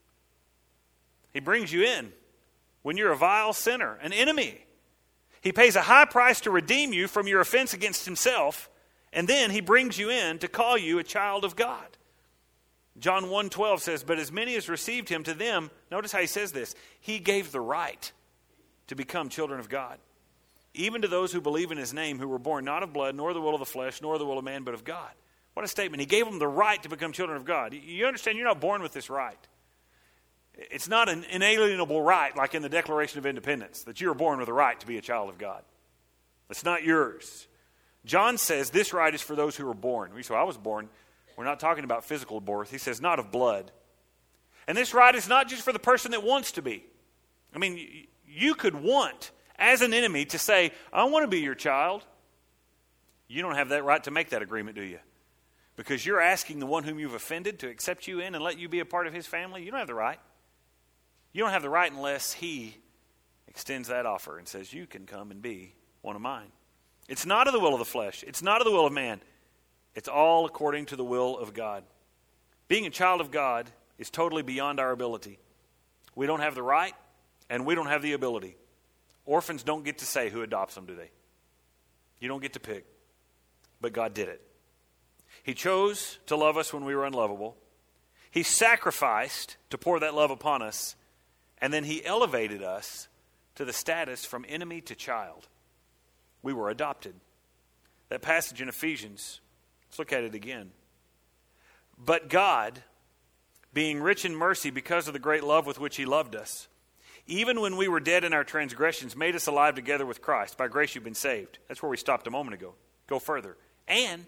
He brings you in when you're a vile sinner, an enemy. He pays a high price to redeem you from your offense against himself, and then he brings you in to call you a child of God. John 1:12 says, "But as many as received him, to them," notice how he says this, "he gave the right to become children of God, even to those who believe in his name, who were born not of blood, nor the will of the flesh, nor the will of man, but of God." What a statement. He gave them the right to become children of God. You understand, you're not born with this right. It's not an inalienable right like in the Declaration of Independence, that you are born with a right to be a child of God. It's not yours. John says this right is for those who are born. So I was born. We're not talking about physical birth. He says not of blood. And this right is not just for the person that wants to be. I mean, you could want, as an enemy, to say, I want to be your child. You don't have that right to make that agreement, do you? Because you're asking the one whom you've offended to accept you in and let you be a part of his family. You don't have the right. You don't have the right unless he extends that offer and says, you can come and be one of mine. It's not of the will of the flesh. It's not of the will of man. It's all according to the will of God. Being a child of God is totally beyond our ability. We don't have the right, and we don't have the ability. Orphans don't get to say who adopts them, do they? You don't get to pick. But God did it. He chose to love us when we were unlovable. He sacrificed to pour that love upon us. And then he elevated us to the status from enemy to child. We were adopted. That passage in Ephesians, let's look at it again. But God, being rich in mercy because of the great love with which he loved us, even when we were dead in our transgressions, made us alive together with Christ. By grace you've been saved. That's where we stopped a moment ago. Go further. And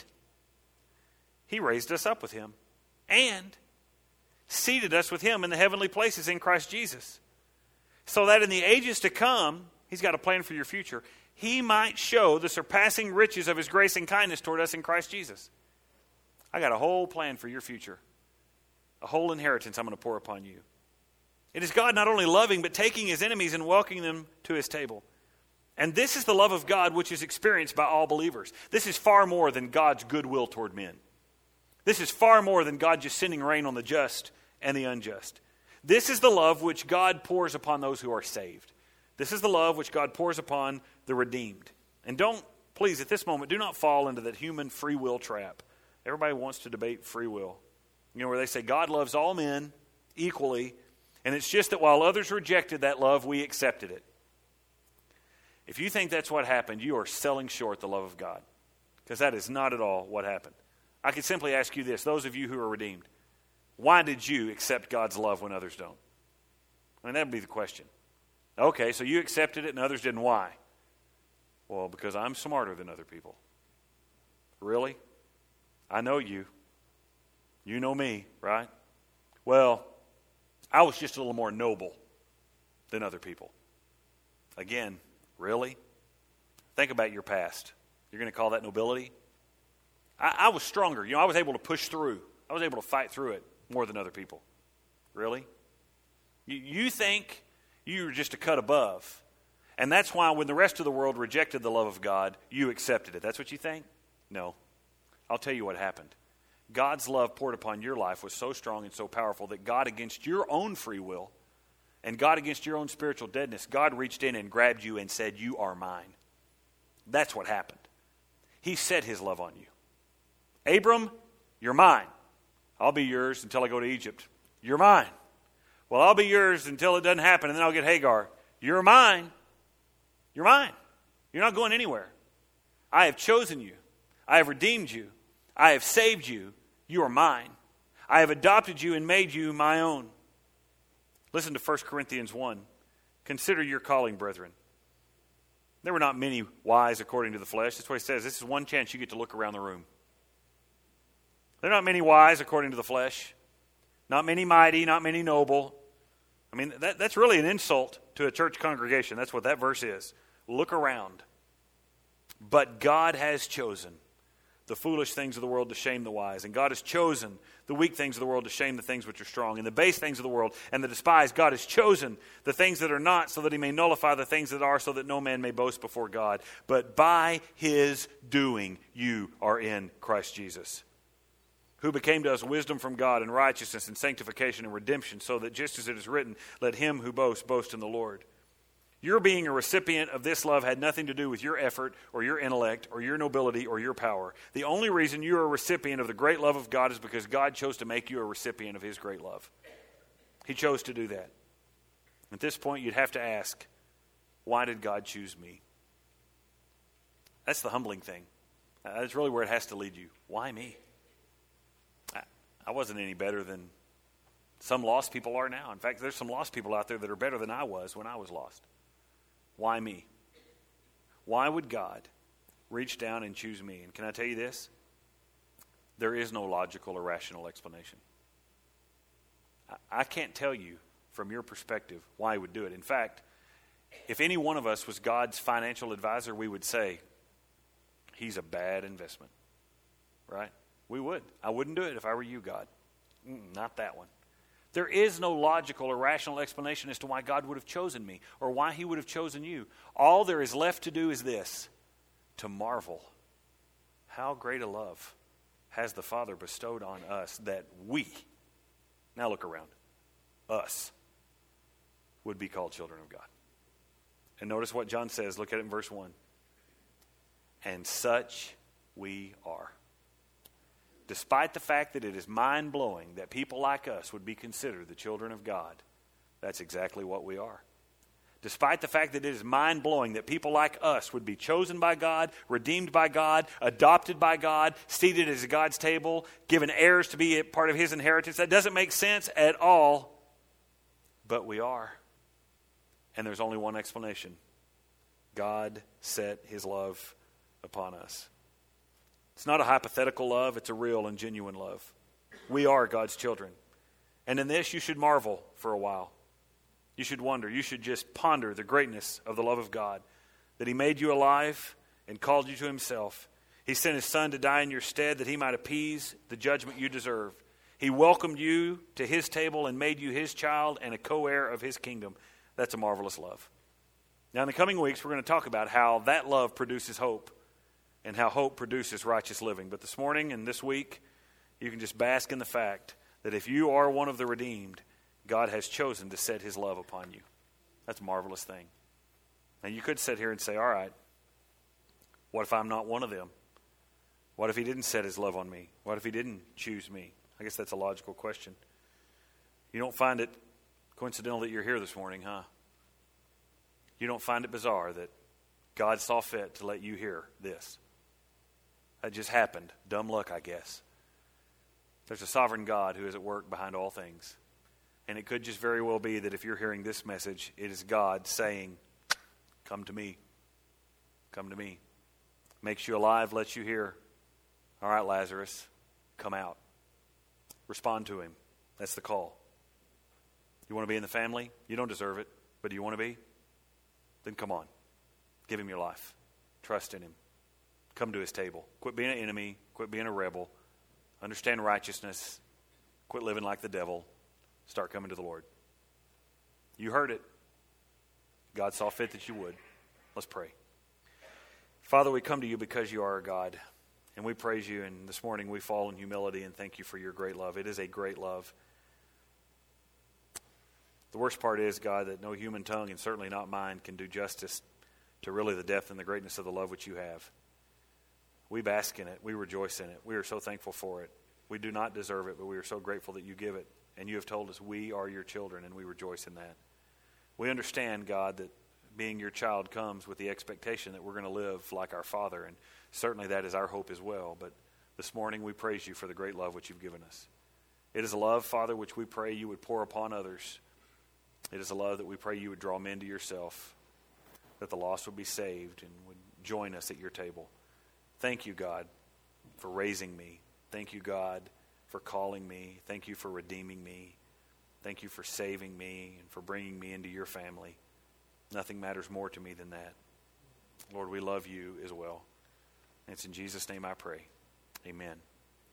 he raised us up with him and seated us with him in the heavenly places in Christ Jesus, so that in the ages to come, he's got a plan for your future, he might show the surpassing riches of his grace and kindness toward us in Christ Jesus. I got a whole plan for your future, a whole inheritance I'm going to pour upon you. It is God not only loving, but taking his enemies and welcoming them to his table. And this is the love of God which is experienced by all believers. This is far more than God's goodwill toward men. This is far more than God just sending rain on the just and the unjust. This is the love which God pours upon those who are saved. This is the love which God pours upon the redeemed. And don't, please, at this moment, do not fall into that human free will trap. Everybody wants to debate free will. You know, where they say God loves all men equally, and it's just that while others rejected that love, we accepted it. If you think that's what happened, you are selling short the love of God, because that is not at all what happened. I could simply ask you this, those of you who are redeemed, why did you accept God's love when others don't? I mean, that would be the question. Okay, so you accepted it and others didn't. Why? Well, because I'm smarter than other people. Really? I know you. You know me, right? Well, I was just a little more noble than other people. Again, really? Think about your past. You're going to call that nobility? I was stronger. You know, I was able to push through. I was able to fight through it more than other people. Really? You think you were just a cut above. And that's why when the rest of the world rejected the love of God, you accepted it. That's what you think? No. I'll tell you what happened. God's love poured upon your life was so strong and so powerful that God, against your own free will and God against your own spiritual deadness, God reached in and grabbed you and said, you are mine. That's what happened. He set his love on you. Abram, you're mine. I'll be yours until I go to Egypt. You're mine. Well, I'll be yours until it doesn't happen, and then I'll get Hagar. You're mine. You're mine. You're not going anywhere. I have chosen you. I have redeemed you. I have saved you. You are mine. I have adopted you and made you my own. Listen to 1 Corinthians 1. Consider your calling, brethren. There were not many wise according to the flesh. That's what he says. This is one chance you get to look around the room. There are not many wise according to the flesh. Not many mighty, not many noble. I mean, that's really an insult to a church congregation. That's what that verse is. Look around. But God has chosen the foolish things of the world to shame the wise. And God has chosen the weak things of the world to shame the things which are strong. And the base things of the world and the despised, God has chosen the things that are not, so that he may nullify the things that are, so that no man may boast before God. But by his doing you are in Christ Jesus, who became to us wisdom from God and righteousness and sanctification and redemption, so that just as it is written, let him who boasts boast in the Lord. Your being a recipient of this love had nothing to do with your effort or your intellect or your nobility or your power. The only reason you are a recipient of the great love of God is because God chose to make you a recipient of his great love. He chose to do that. At this point, you'd have to ask, why did God choose me? That's the humbling thing. That's really where it has to lead you. Why me? I wasn't any better than some lost people are now. In fact, there's some lost people out there that are better than I was when I was lost. Why me? Why would God reach down and choose me? And can I tell you this? There is no logical or rational explanation. I can't tell you from your perspective why he would do it. In fact, if any one of us was God's financial advisor, we would say, he's a bad investment. Right? We would. I wouldn't do it if I were you, God. Not that one. There is no logical or rational explanation as to why God would have chosen me or why he would have chosen you. All there is left to do is this, to marvel. How great a love has the Father bestowed on us that we, now look around, us, would be called children of God. And notice what John says. Look at it in verse 1. And such we are. Despite the fact that it is mind-blowing that people like us would be considered the children of God, that's exactly what we are. Despite the fact that it is mind-blowing that people like us would be chosen by God, redeemed by God, adopted by God, seated at God's table, given heirs to be a part of his inheritance, that doesn't make sense at all. But we are. And there's only one explanation. God set his love upon us. It's not a hypothetical love, it's a real and genuine love. We are God's children. And in this you should marvel for a while. You should wonder. You should just ponder the greatness of the love of God. That he made you alive and called you to himself. He sent his son to die in your stead that he might appease the judgment you deserve. He welcomed you to his table and made you his child and a co-heir of his kingdom. That's a marvelous love. Now in the coming weeks we're going to talk about how that love produces hope and how hope produces righteous living. But this morning and this week you can just bask in the fact that if you are one of the redeemed, God has chosen to set his love upon you. That's a marvelous thing. And you could sit here and say, all right, what if I'm not one of them? What if he didn't set his love on me? What if he didn't choose me? I guess that's a logical question. You don't find it coincidental that you're here this morning, huh? You don't find it bizarre that God saw fit to let you hear this. That just happened. Dumb luck, I guess. There's a sovereign God who is at work behind all things. And it could just very well be that if you're hearing this message, it is God saying, come to me. Come to me. Makes you alive, lets you hear. All right, Lazarus, come out. Respond to him. That's the call. You want to be in the family? You don't deserve it, but do you want to be? Then come on. Give him your life. Trust in him. Come to his table. Quit being an enemy. Quit being a rebel. Understand righteousness. Quit living like the devil. Start coming to the Lord. You heard it. God saw fit that you would. Let's pray. Father, we come to you because you are our God, and we praise you, and this morning we fall in humility and thank you for your great love. It is a great love. The worst part is, God, that no human tongue, and certainly not mine, can do justice to really the depth and the greatness of the love which you have. We bask in it. We rejoice in it. We are so thankful for it. We do not deserve it, but we are so grateful that you give it. And you have told us we are your children, and we rejoice in that. We understand, God, that being your child comes with the expectation that we're going to live like our Father, and certainly that is our hope as well. But this morning we praise you for the great love which you've given us. It is a love, Father, which we pray you would pour upon others. It is a love that we pray you would draw men to yourself, that the lost would be saved and would join us at your table. Thank you, God, for raising me. Thank you, God, for calling me. Thank you for redeeming me. Thank you for saving me and for bringing me into your family. Nothing matters more to me than that. Lord, we love you as well. And it's in Jesus' name I pray. Amen.